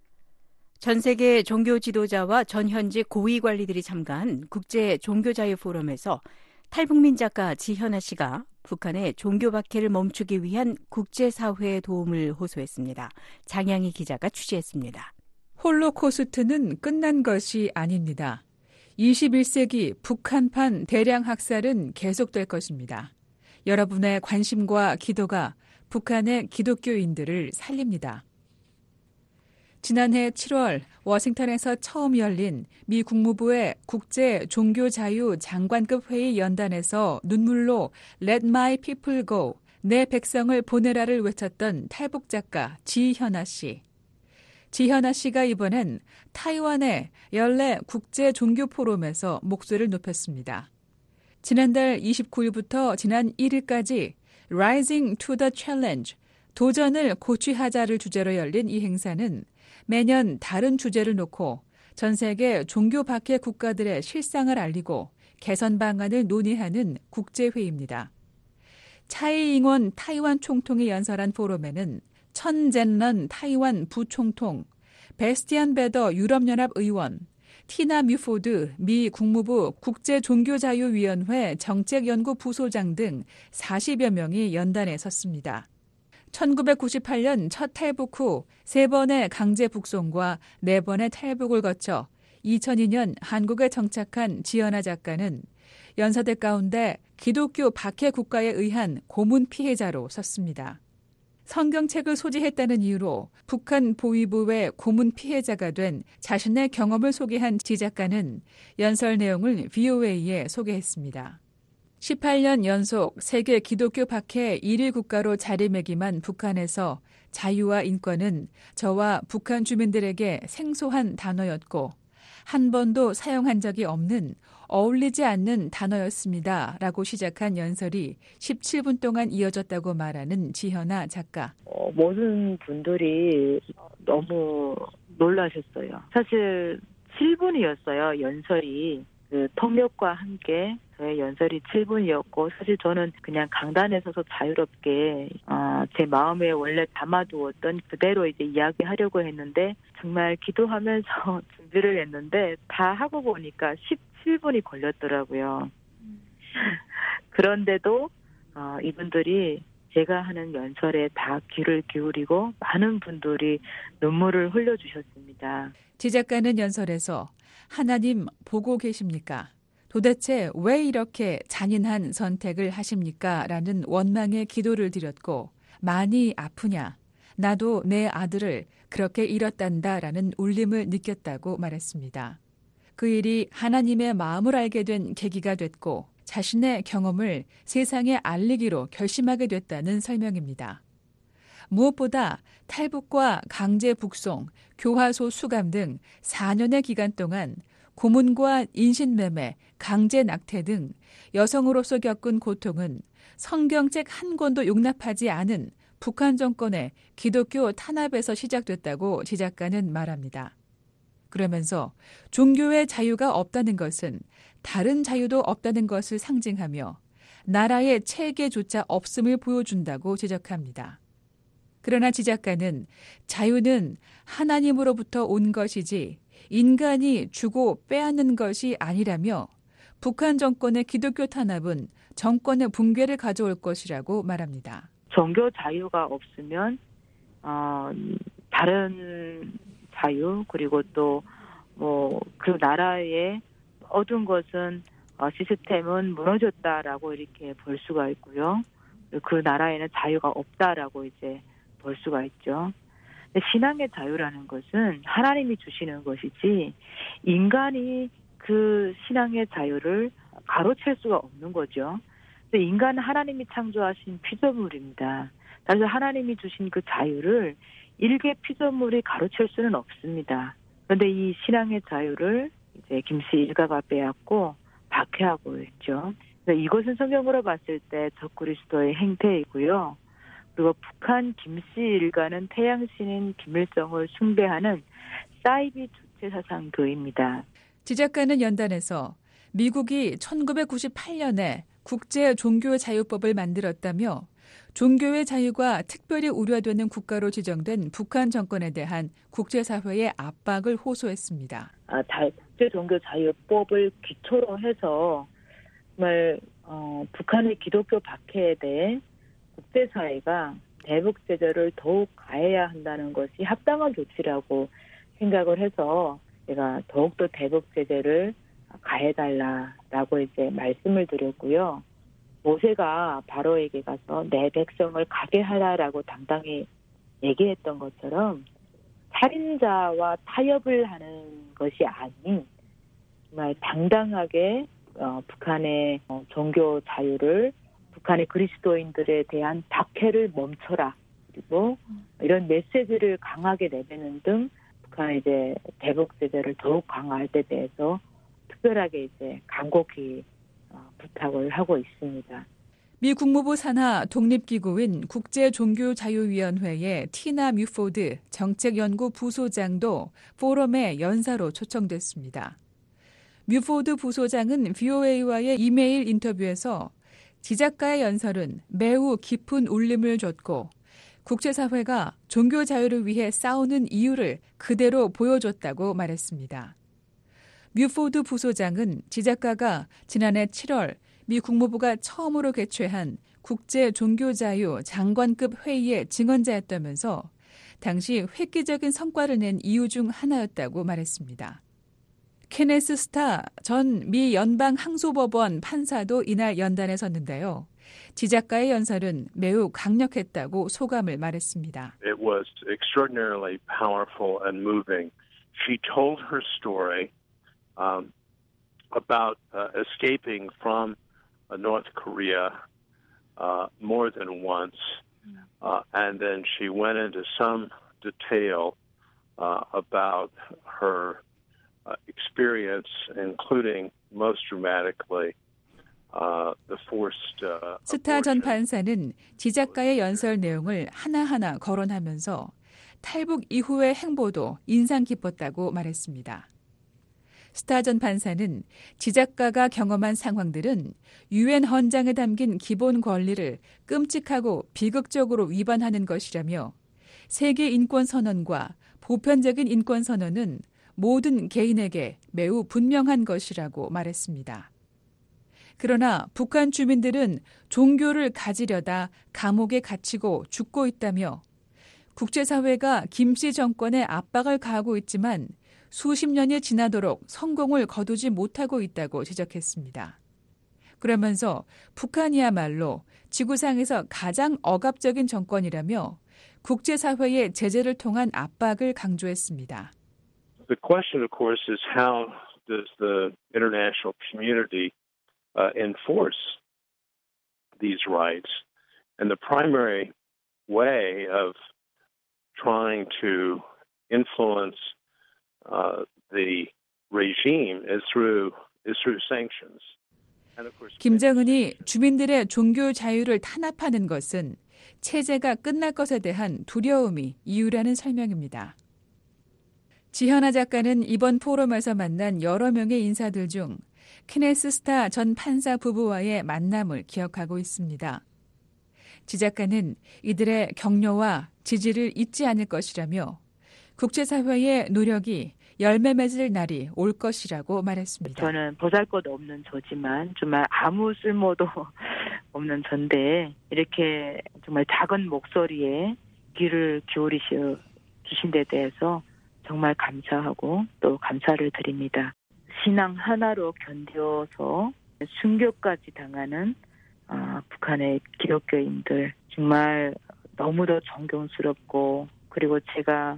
전 세계 종교 지도자와 전현직 고위 관리들이 참가한 국제 종교자유 포럼에서 탈북민 작가 지현아 씨가 북한의 종교 박해를 멈추기 위한 국제사회의 도움을 호소했습니다. 장양희 기자가 취재했습니다. 홀로코스트는 끝난 것이 아닙니다. 21세기 북한판 대량 학살은 계속될 것입니다. 여러분의 관심과 기도가 북한의 기독교인들을 살립니다. 지난해 7월 워싱턴에서 처음 열린 미 국무부의 국제 종교자유 장관급 회의 연단에서 눈물로 Let my people go, 내 백성을 보내라를 외쳤던 탈북 작가 지현아 씨. 지현아 씨가 이번엔 타이완의 연례 국제 종교 포럼에서 목소리를 높였습니다. 지난달 29일부터 지난 1일까지 Rising to the Challenge, 도전을 고취하자를 주제로 열린 이 행사는 매년 다른 주제를 놓고 전 세계 종교 박해 국가들의 실상을 알리고 개선 방안을 논의하는 국제회의입니다. 차이잉원 타이완 총통이 연설한 포럼에는 천젠런 타이완 부총통, 베스티안 베더 유럽연합 의원, 티나 뮤포드 미 국무부 국제종교자유위원회 정책연구 부소장 등 40여 명이 연단에 섰습니다. 1998년 첫 탈북 후 3번의 강제 북송과 4번의 탈북을 거쳐 2002년 한국에 정착한 지현아 작가는 연사들 가운데 기독교 박해 국가에 의한 고문 피해자로 섰습니다. 성경책을 소지했다는 이유로 북한 보위부의 고문 피해자가 된 자신의 경험을 소개한 지 작가는 연설 내용을 VOA에 소개했습니다. 18년 연속 세계 기독교 박해 1위 국가로 자리매김한 북한에서 자유와 인권은 저와 북한 주민들에게 생소한 단어였고 한 번도 사용한 적이 없는 어울리지 않는 단어였습니다. 라고 시작한 연설이 17분 동안 이어졌다고 말하는 지현아 작가. 모든 분들이 너무 놀라셨어요. 사실 7분이었어요. 연설이. 그 통역과 함께 저의 연설이 7분이었고 사실 저는 그냥 강단에 서서 자유롭게 제 마음에 원래 담아두었던 그대로 이제 이야기하려고 했는데 정말 기도하면서 준비를 했는데 다 하고 보니까 17분이 걸렸더라고요. 그런데도 이분들이 제가 하는 연설에 다 귀를 기울이고 많은 분들이 눈물을 흘려주셨습니다. 지 작가는 연설에서 하나님 보고 계십니까? 도대체 왜 이렇게 잔인한 선택을 하십니까? 라는 원망의 기도를 드렸고 많이 아프냐? 나도 내 아들을 그렇게 잃었단다 라는 울림을 느꼈다고 말했습니다. 그 일이 하나님의 마음을 알게 된 계기가 됐고 자신의 경험을 세상에 알리기로 결심하게 됐다는 설명입니다. 무엇보다 탈북과 강제 북송, 교화소 수감 등 4년의 기간 동안 고문과 인신매매, 강제 낙태 등 여성으로서 겪은 고통은 성경책 한 권도 용납하지 않은 북한 정권의 기독교 탄압에서 시작됐다고 지 작가는 말합니다. 그러면서 종교의 자유가 없다는 것은 다른 자유도 없다는 것을 상징하며 나라의 체계조차 없음을 보여준다고 지적합니다. 그러나 지 작가는 자유는 하나님으로부터 온 것이지 인간이 주고 빼앗는 것이 아니라며 북한 정권의 기독교 탄압은 정권의 붕괴를 가져올 것이라고 말합니다. 종교 자유가 없으면 다른 자유 그리고 또 뭐 그 나라의 얻은 것은 시스템은 무너졌다라고 이렇게 볼 수가 있고요. 그 나라에는 자유가 없다라고 이제 볼 수가 있죠. 신앙의 자유라는 것은 하나님이 주시는 것이지 인간이 그 신앙의 자유를 가로챌 수가 없는 거죠. 인간은 하나님이 창조하신 피조물입니다. 그래서 하나님이 주신 그 자유를 일개 피조물이 가로챌 수는 없습니다. 그런데 이 신앙의 자유를 이제 김씨 일가가 빼앗고 박해하고 있죠. 이것은 성경으로 봤을 때 적그리스도의 행태이고요. 그리고 북한 김씨 일가는 태양신인 김일성을 숭배하는 사이비 주체 사상교입니다. 지 작가는 연단에서 미국이 1998년에 국제 종교 자유법을 만들었다며 종교의 자유가 특별히 우려되는 국가로 지정된 북한 정권에 대한 국제사회의 압박을 호소했습니다. 국제 종교 자유법을 기초로 해서 정말 북한의 기독교 박해에 대해 국제사회가 대북 제재를 더욱 가해야 한다는 것이 합당한 조치라고 생각을 해서 제가 더욱더 대북 제재를 가해달라라고 이제 말씀을 드렸고요. 모세가 바로에게 가서 내 백성을 가게 하라라고 당당히 얘기했던 것처럼 살인자와 타협을 하는 것이 아닌 정말 당당하게 북한의 종교 자유를 북한의 그리스도인들에 대한 박해를 멈춰라. 그리고 이런 메시지를 강하게 내뱉는 등 북한의 이제 대북 제재를 더욱 강화할 때 대해서 특별하게 이제 간곡히 부탁을 하고 있습니다. 미 국무부 산하 독립기구인 국제종교자유위원회의 티나 뮤포드 정책연구 부소장도 포럼에 연사로 초청됐습니다. 뮤포드 부소장은 VOA와의 이메일 인터뷰에서 지작가의 연설은 매우 깊은 울림을 줬고 국제사회가 종교 자유를 위해 싸우는 이유를 그대로 보여줬다고 말했습니다. 뮤포드 부소장은 지작가가 지난해 7월 미 국무부가 처음으로 개최한 국제종교자유 장관급 회의의 증언자였다면서 당시 획기적인 성과를 낸 이유 중 하나였다고 말했습니다. 케네스 스타 전 미 연방항소법원 판사도 이날 연단에 섰는데요. 지작가의 연설은 매우 강력했다고 소감을 말했습니다. It was extraordinarily powerful and moving. She told her story about escaping from North Korea more than once, and then she went into some detail about her experience, including most dramatically the forced 스타 전 판사는 지작가의 연설 내용을 하나하나 거론하면서 탈북 이후의 행보도 인상 깊었다고 말했습니다. 스타 전 판사는 지작가가 경험한 상황들은 유엔 헌장에 담긴 기본 권리를 끔찍하고 비극적으로 위반하는 것이라며 세계 인권 선언과 보편적인 인권 선언은 모든 개인에게 매우 분명한 것이라고 말했습니다. 그러나 북한 주민들은 종교를 가지려다 감옥에 갇히고 죽고 있다며 국제사회가 김씨 정권에 압박을 가하고 있지만 수십 년이 지나도록 성공을 거두지 못하고 있다고 지적했습니다. 그러면서 북한이야말로 지구상에서 가장 억압적인 정권이라며 국제사회의 제재를 통한 압박을 강조했습니다. The question, of course, is how does the international community enforce these rights? And the primary way of trying to influence the regime is through sanctions. 김정은이 주민들의 종교 자유를 탄압하는 것은 체제가 끝날 것에 대한 두려움이 이유라는 설명입니다. 지현아 작가는 이번 포럼에서 만난 여러 명의 인사들 중 케네스 스타 전 판사 부부와의 만남을 기억하고 있습니다. 지 작가는 이들의 격려와 지지를 잊지 않을 것이라며 국제사회의 노력이 열매 맺을 날이 올 것이라고 말했습니다. 저는 보잘것없는 저지만 정말 아무 쓸모도 없는 전데 이렇게 정말 작은 목소리에 귀를 기울이신 데 대해서 정말 감사하고 또 감사를 드립니다. 신앙 하나로 견뎌서 순교까지 당하는 북한의 기독교인들 정말 너무도 존경스럽고 그리고 제가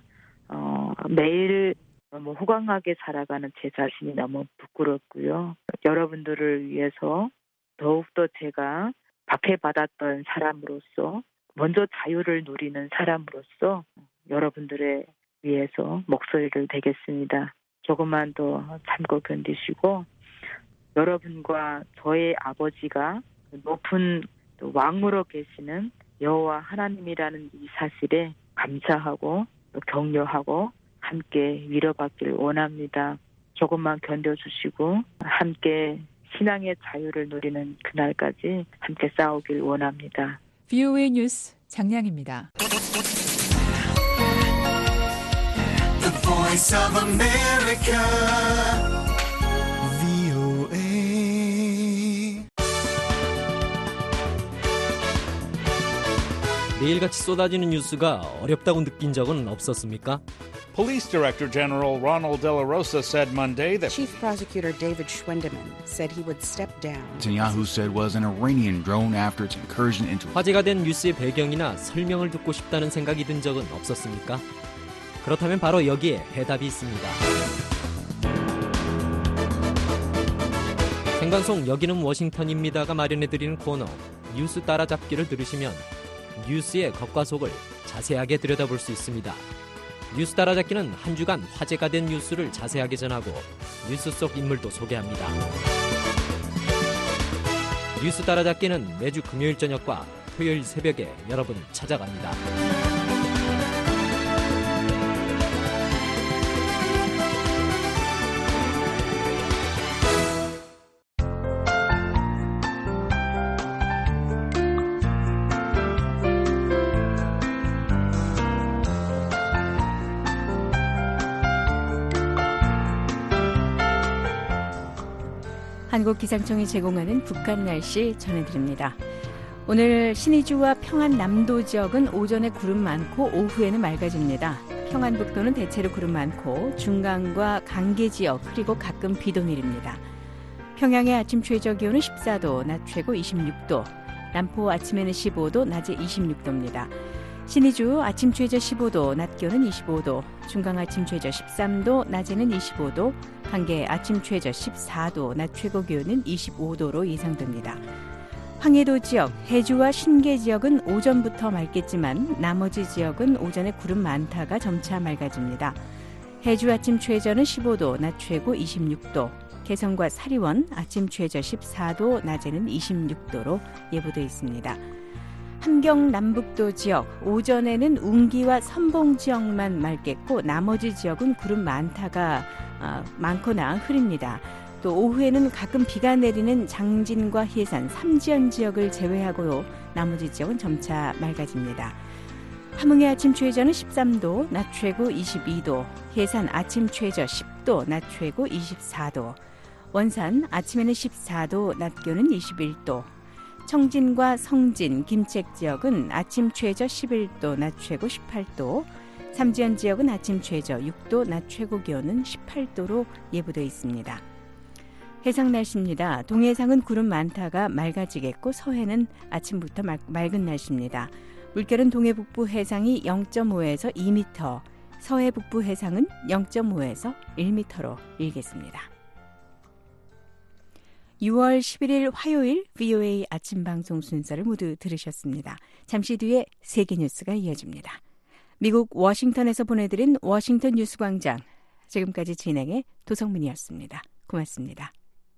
매일 너무 호강하게 살아가는 제 자신이 너무 부끄럽고요. 여러분들을 위해서 더욱더 제가 박해받았던 사람으로서 먼저 자유를 누리는 사람으로서 여러분들에 위해서 목소리를 내겠습니다. 조금만 더 참고 견디시고 여러분과 저의 아버지가 높은 왕으로 계시는 여호와 하나님이라는 이 사실에 감사하고 또 격려하고 함께 위로받기를 원합니다. 조금만 견뎌주시고 함께 신앙의 자유를 누리는 그날까지 함께 싸우길 원합니다. VOA 뉴스 장량입니다. The Voice of America. 매일같이 쏟아지는 뉴스가 어렵다고 느낀 적은 없었습니까? Police Director General Ronald De La Rosa said Monday that Chief Prosecutor David Schwendeman said he would step down. Netanyahu said was an Iranian drone after its incursion into. 화제가 된 뉴스의 배경이나 설명을 듣고 싶다는 생각이 든 적은 없었습니까? 그렇다면 바로 여기에 해답이 있습니다. 생방송 여기는 워싱턴입니다가 마련해드리는 코너 뉴스 따라잡기를 들으시면 뉴스의 겉과 속을 자세하게 들여다볼 수 있습니다. 뉴스 따라잡기는 한 주간 화제가 된 뉴스를 자세하게 전하고 뉴스 속 인물도 소개합니다. 뉴스 따라잡기는 매주 금요일 저녁과 토요일 새벽에 여러분을 찾아갑니다. 한국기상청이 제공하는 북한 날씨 전해드립니다. 오늘 신의주와 평안남도 지역은 오전에 구름 많고 오후에는 맑아집니다. 평안북도는 대체로 구름 많고 중강과 강계 지역 그리고 가끔 비도 내립니다. 평양의 아침 최저 기온은 14도, 낮 최고 26도, 남포 아침에는 15도, 낮에 26도입니다. 신의주 아침 최저 15도, 낮 기온은 25도, 중강 아침 최저 13도, 낮에는 25도, 강계 아침 최저 14도, 낮 최고 기온은 25도로 예상됩니다. 황해도 지역, 해주와 신계 지역은 오전부터 맑겠지만 나머지 지역은 오전에 구름 많다가 점차 맑아집니다. 해주 아침 최저는 15도, 낮 최고 26도, 개성과 사리원 아침 최저 14도, 낮에는 26도로 예보돼 있습니다. 함경 남북도 지역, 오전에는 운기와 선봉 지역만 맑겠고 나머지 지역은 구름 많다가 많거나 흐립니다. 또 오후에는 가끔 비가 내리는 장진과 해산, 삼지연 지역을 제외하고 나머지 지역은 점차 맑아집니다. 함흥의 아침 최저는 13도, 낮 최고 22도, 해산 아침 최저 10도, 낮 최고 24도, 원산 아침에는 14도, 낮 기온은 21도, 청진과 성진, 김책 지역은 아침 최저 11도, 낮 최고 18도, 삼지연 지역은 아침 최저 6도, 낮 최고 기온은 18도로 예보되어 있습니다. 해상 날씨입니다. 동해상은 구름 많다가 맑아지겠고 서해는 아침부터 맑은 날씨입니다. 물결은 동해 북부 해상이 0.5에서 2m, 서해 북부 해상은 0.5에서 1m로 일겠습니다. 6월 11일 화요일 VOA 아침 방송 순서를 모두 들으셨습니다. 잠시 뒤에 세계 뉴스가 이어집니다. 미국 워싱턴에서 보내드린 워싱턴 뉴스 광장. 지금까지 진행의 도성민이었습니다. 고맙습니다.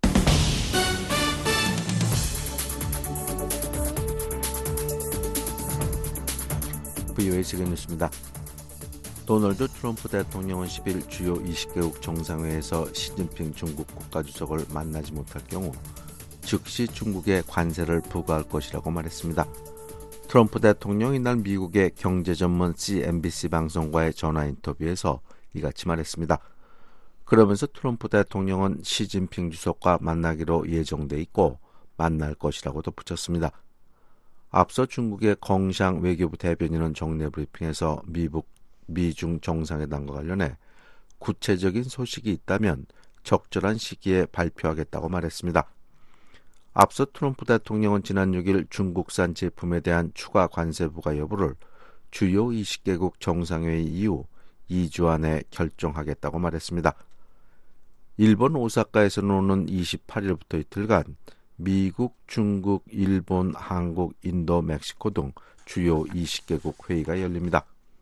VOA 세계 뉴스입니다. 도널드 트럼프 대통령은 10일 주요 20개국 정상회의에서 시진핑 중국 국가주석을 만나지 못할 경우 즉시 중국에 관세를 부과할 것이라고 말했습니다. 트럼프 대통령이 이날 미국의 경제 전문 CNBC 방송과의 전화 인터뷰에서 이같이 말했습니다. 그러면서 트럼프 대통령은 시진핑 주석과 만나기로 예정돼 있고 만날 것이라고 덧붙였습니다. 앞서 중국의 껑샹 외교부 대변인은 정례 브리핑에서 미중 정상회담과 관련해 구체적인 소식이 있다면 적절한 시기에 발표하겠다고 말했습니다. 앞서 트럼프 대통령은 지난 6일 중국산 제품에 대한 추가 관세 부과 여부를 주요 20개국 정상회의 이후 2주 안에 결정하겠다고 말했습니다. 일본 오사카에서는 오는 28일부터 이틀간 미국, 중국, 일본, 한국, 인도, 멕시코 등 주요 20개국 회의가 열립니다.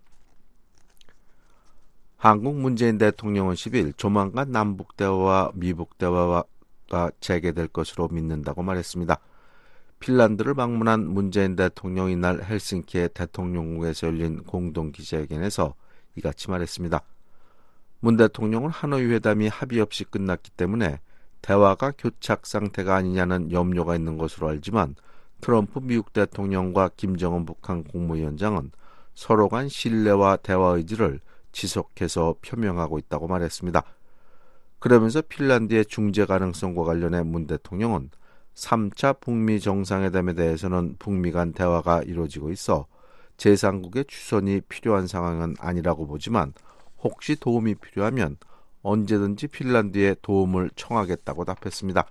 한국 문재인 대통령은 10일 조만간 남북대화와 미북대화가 재개될 것으로 믿는다고 말했습니다. 핀란드를 방문한 문재인 대통령이 이날 헬싱키의 대통령궁에서 열린 공동기자회견에서 이같이 말했습니다. 문 대통령은 하노이 회담이 합의 없이 끝났기 때문에 대화가 교착 상태가 아니냐는 염려가 있는 것으로 알지만 트럼프 미국 대통령과 김정은 북한 국무위원장은 서로 간 신뢰와 대화 의지를 지속해서 표명하고 있다고 말했습니다. 그러면서 핀란드의 중재 가능성과 관련해 문 대통령은 3차 북미 정상회담에 대해서는 북미 간 대화가 이루어지고 있어 제3국의 추선이 필요한 상황은 아니라고 보지만 혹시 도움이 필요하면 언제든지 핀란드에 도움을 청하겠다고 답했습니다.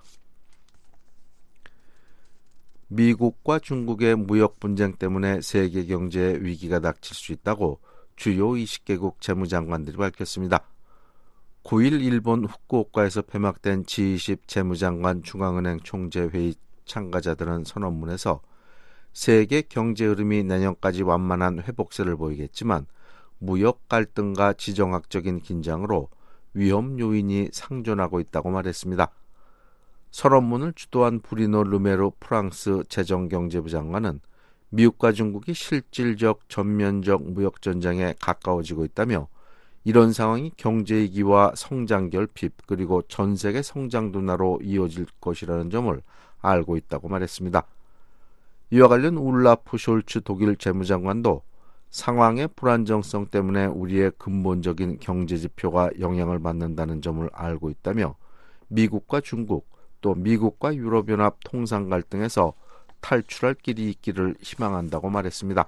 미국과 중국의 무역 분쟁 때문에 세계 경제에 위기가 닥칠 수 있다고 주요 20개국 재무장관들이 밝혔습니다. 9일 일본 후쿠오카에서 폐막된 G20 재무장관 중앙은행 총재회의 참가자들은 선언문에서 세계 경제 흐름이 내년까지 완만한 회복세를 보이겠지만 무역 갈등과 지정학적인 긴장으로 위험 요인이 상존하고 있다고 말했습니다. 선언문을 주도한 브리노 르메로 프랑스 재정경제부 장관은 미국과 중국이 실질적 전면적 무역 전쟁에 가까워지고 있다며 이런 상황이 경제 위기와 성장 결핍 그리고 전 세계 성장 둔화로 이어질 것이라는 점을 알고 있다고 말했습니다. 이와 관련 울라프 숄츠 독일 재무장관도 상황의 불안정성 때문에 우리의 근본적인 경제 지표가 영향을 받는다는 점을 알고 있다며 미국과 중국 또 미국과 유럽연합 통상 갈등에서 탈출할 길이 있기를 희망한다고 말했습니다.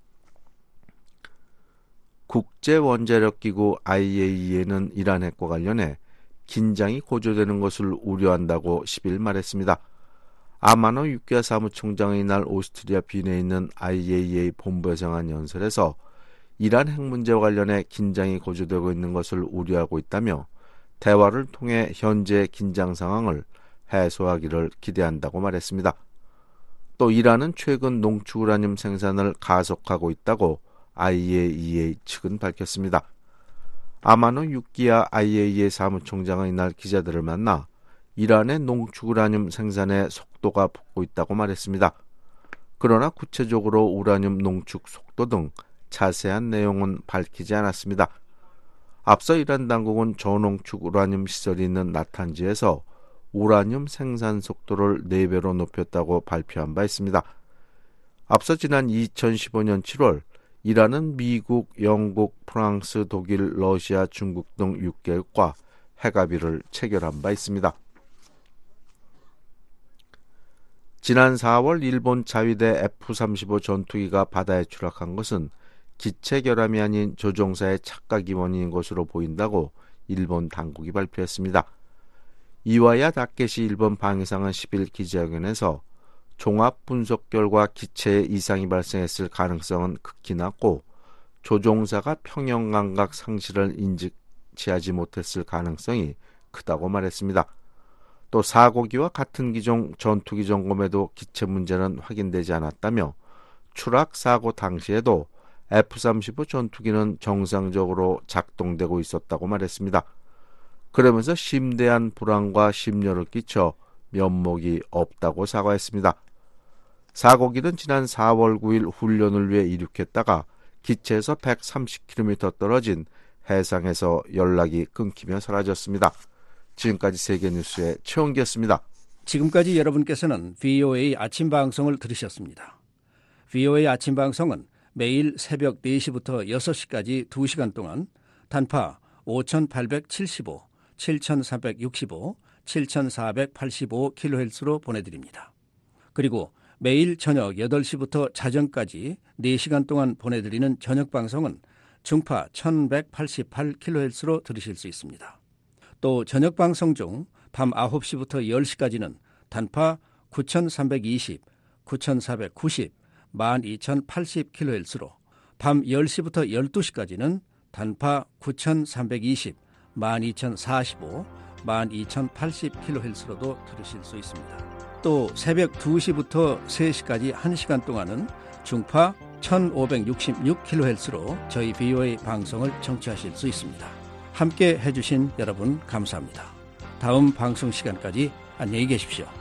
국제원자력기구 IAEA는 이란 핵과 관련해 긴장이 고조되는 것을 우려한다고 10일 말했습니다. 아마노 유키야 사무총장이 이날 오스트리아 빈에 있는 IAEA 본부에서 한 연설에서 이란 핵 문제와 관련해 긴장이 고조되고 있는 것을 우려하고 있다며 대화를 통해 현재 긴장 상황을 해소하기를 기대한다고 말했습니다. 또 이란은 최근 농축 우라늄 생산을 가속하고 있다고 IAEA 측은 밝혔습니다. 아마노 유키야 IAEA 사무총장은 이날 기자들을 만나 이란의 농축 우라늄 생산의 속도가 붙고 있다고 말했습니다. 그러나 구체적으로 우라늄 농축 속도 등 자세한 내용은 밝히지 않았습니다. 앞서 이란 당국은 저농축 우라늄 시설이 있는 나탄지에서 우라늄 생산 속도를 4배로 높였다고 발표한 바 있습니다. 앞서 지난 2015년 7월 이란은 미국, 영국, 프랑스, 독일, 러시아, 중국 등 6개국과 핵합의를 체결한 바 있습니다. 지난 4월 일본 자위대 F-35 전투기가 바다에 추락한 것은 기체 결함이 아닌 조종사의 착각이 원인인 것으로 보인다고 일본 당국이 발표했습니다. 이와야 다케시 일본 방위상은 10일 기자회견에서 종합 분석 결과 기체에 이상이 발생했을 가능성은 극히 낮고 조종사가 평형 감각 상실을 인지하지 못했을 가능성이 크다고 말했습니다. 또 사고기와 같은 기종 전투기 점검에도 기체 문제는 확인되지 않았다며 추락 사고 당시에도 F-35 전투기는 정상적으로 작동되고 있었다고 말했습니다. 그러면서 심대한 불안과 심려를 끼쳐 면목이 없다고 사과했습니다. 사고기는 지난 4월 9일 훈련을 위해 이륙했다가 기체에서 130km 떨어진 해상에서 연락이 끊기며 사라졌습니다. 지금까지 세계뉴스의 최원기였습니다. 지금까지 여러분께서는 VOA 아침 방송을 들으셨습니다. VOA 아침 방송은 매일 새벽 4시부터 6시까지 2시간 동안 단파 5875, 7365, 7485kHz로 보내드립니다. 그리고 매일 저녁 8시부터 자정까지 4시간 동안 보내드리는 저녁 방송은 중파 1188kHz로 들으실 수 있습니다. 또 저녁 방송 중 밤 9시부터 10시까지는 단파 9320, 9490, 12080kHz로 밤 10시부터 12시까지는 단파 9320, 12045, 12080kHz로도 들으실 수 있습니다. 또 새벽 2시부터 3시까지 1시간 동안은 중파 1566kHz로 저희 VOA 방송을 청취하실 수 있습니다. 함께 해주신 여러분 감사합니다. 다음 방송 시간까지 안녕히 계십시오.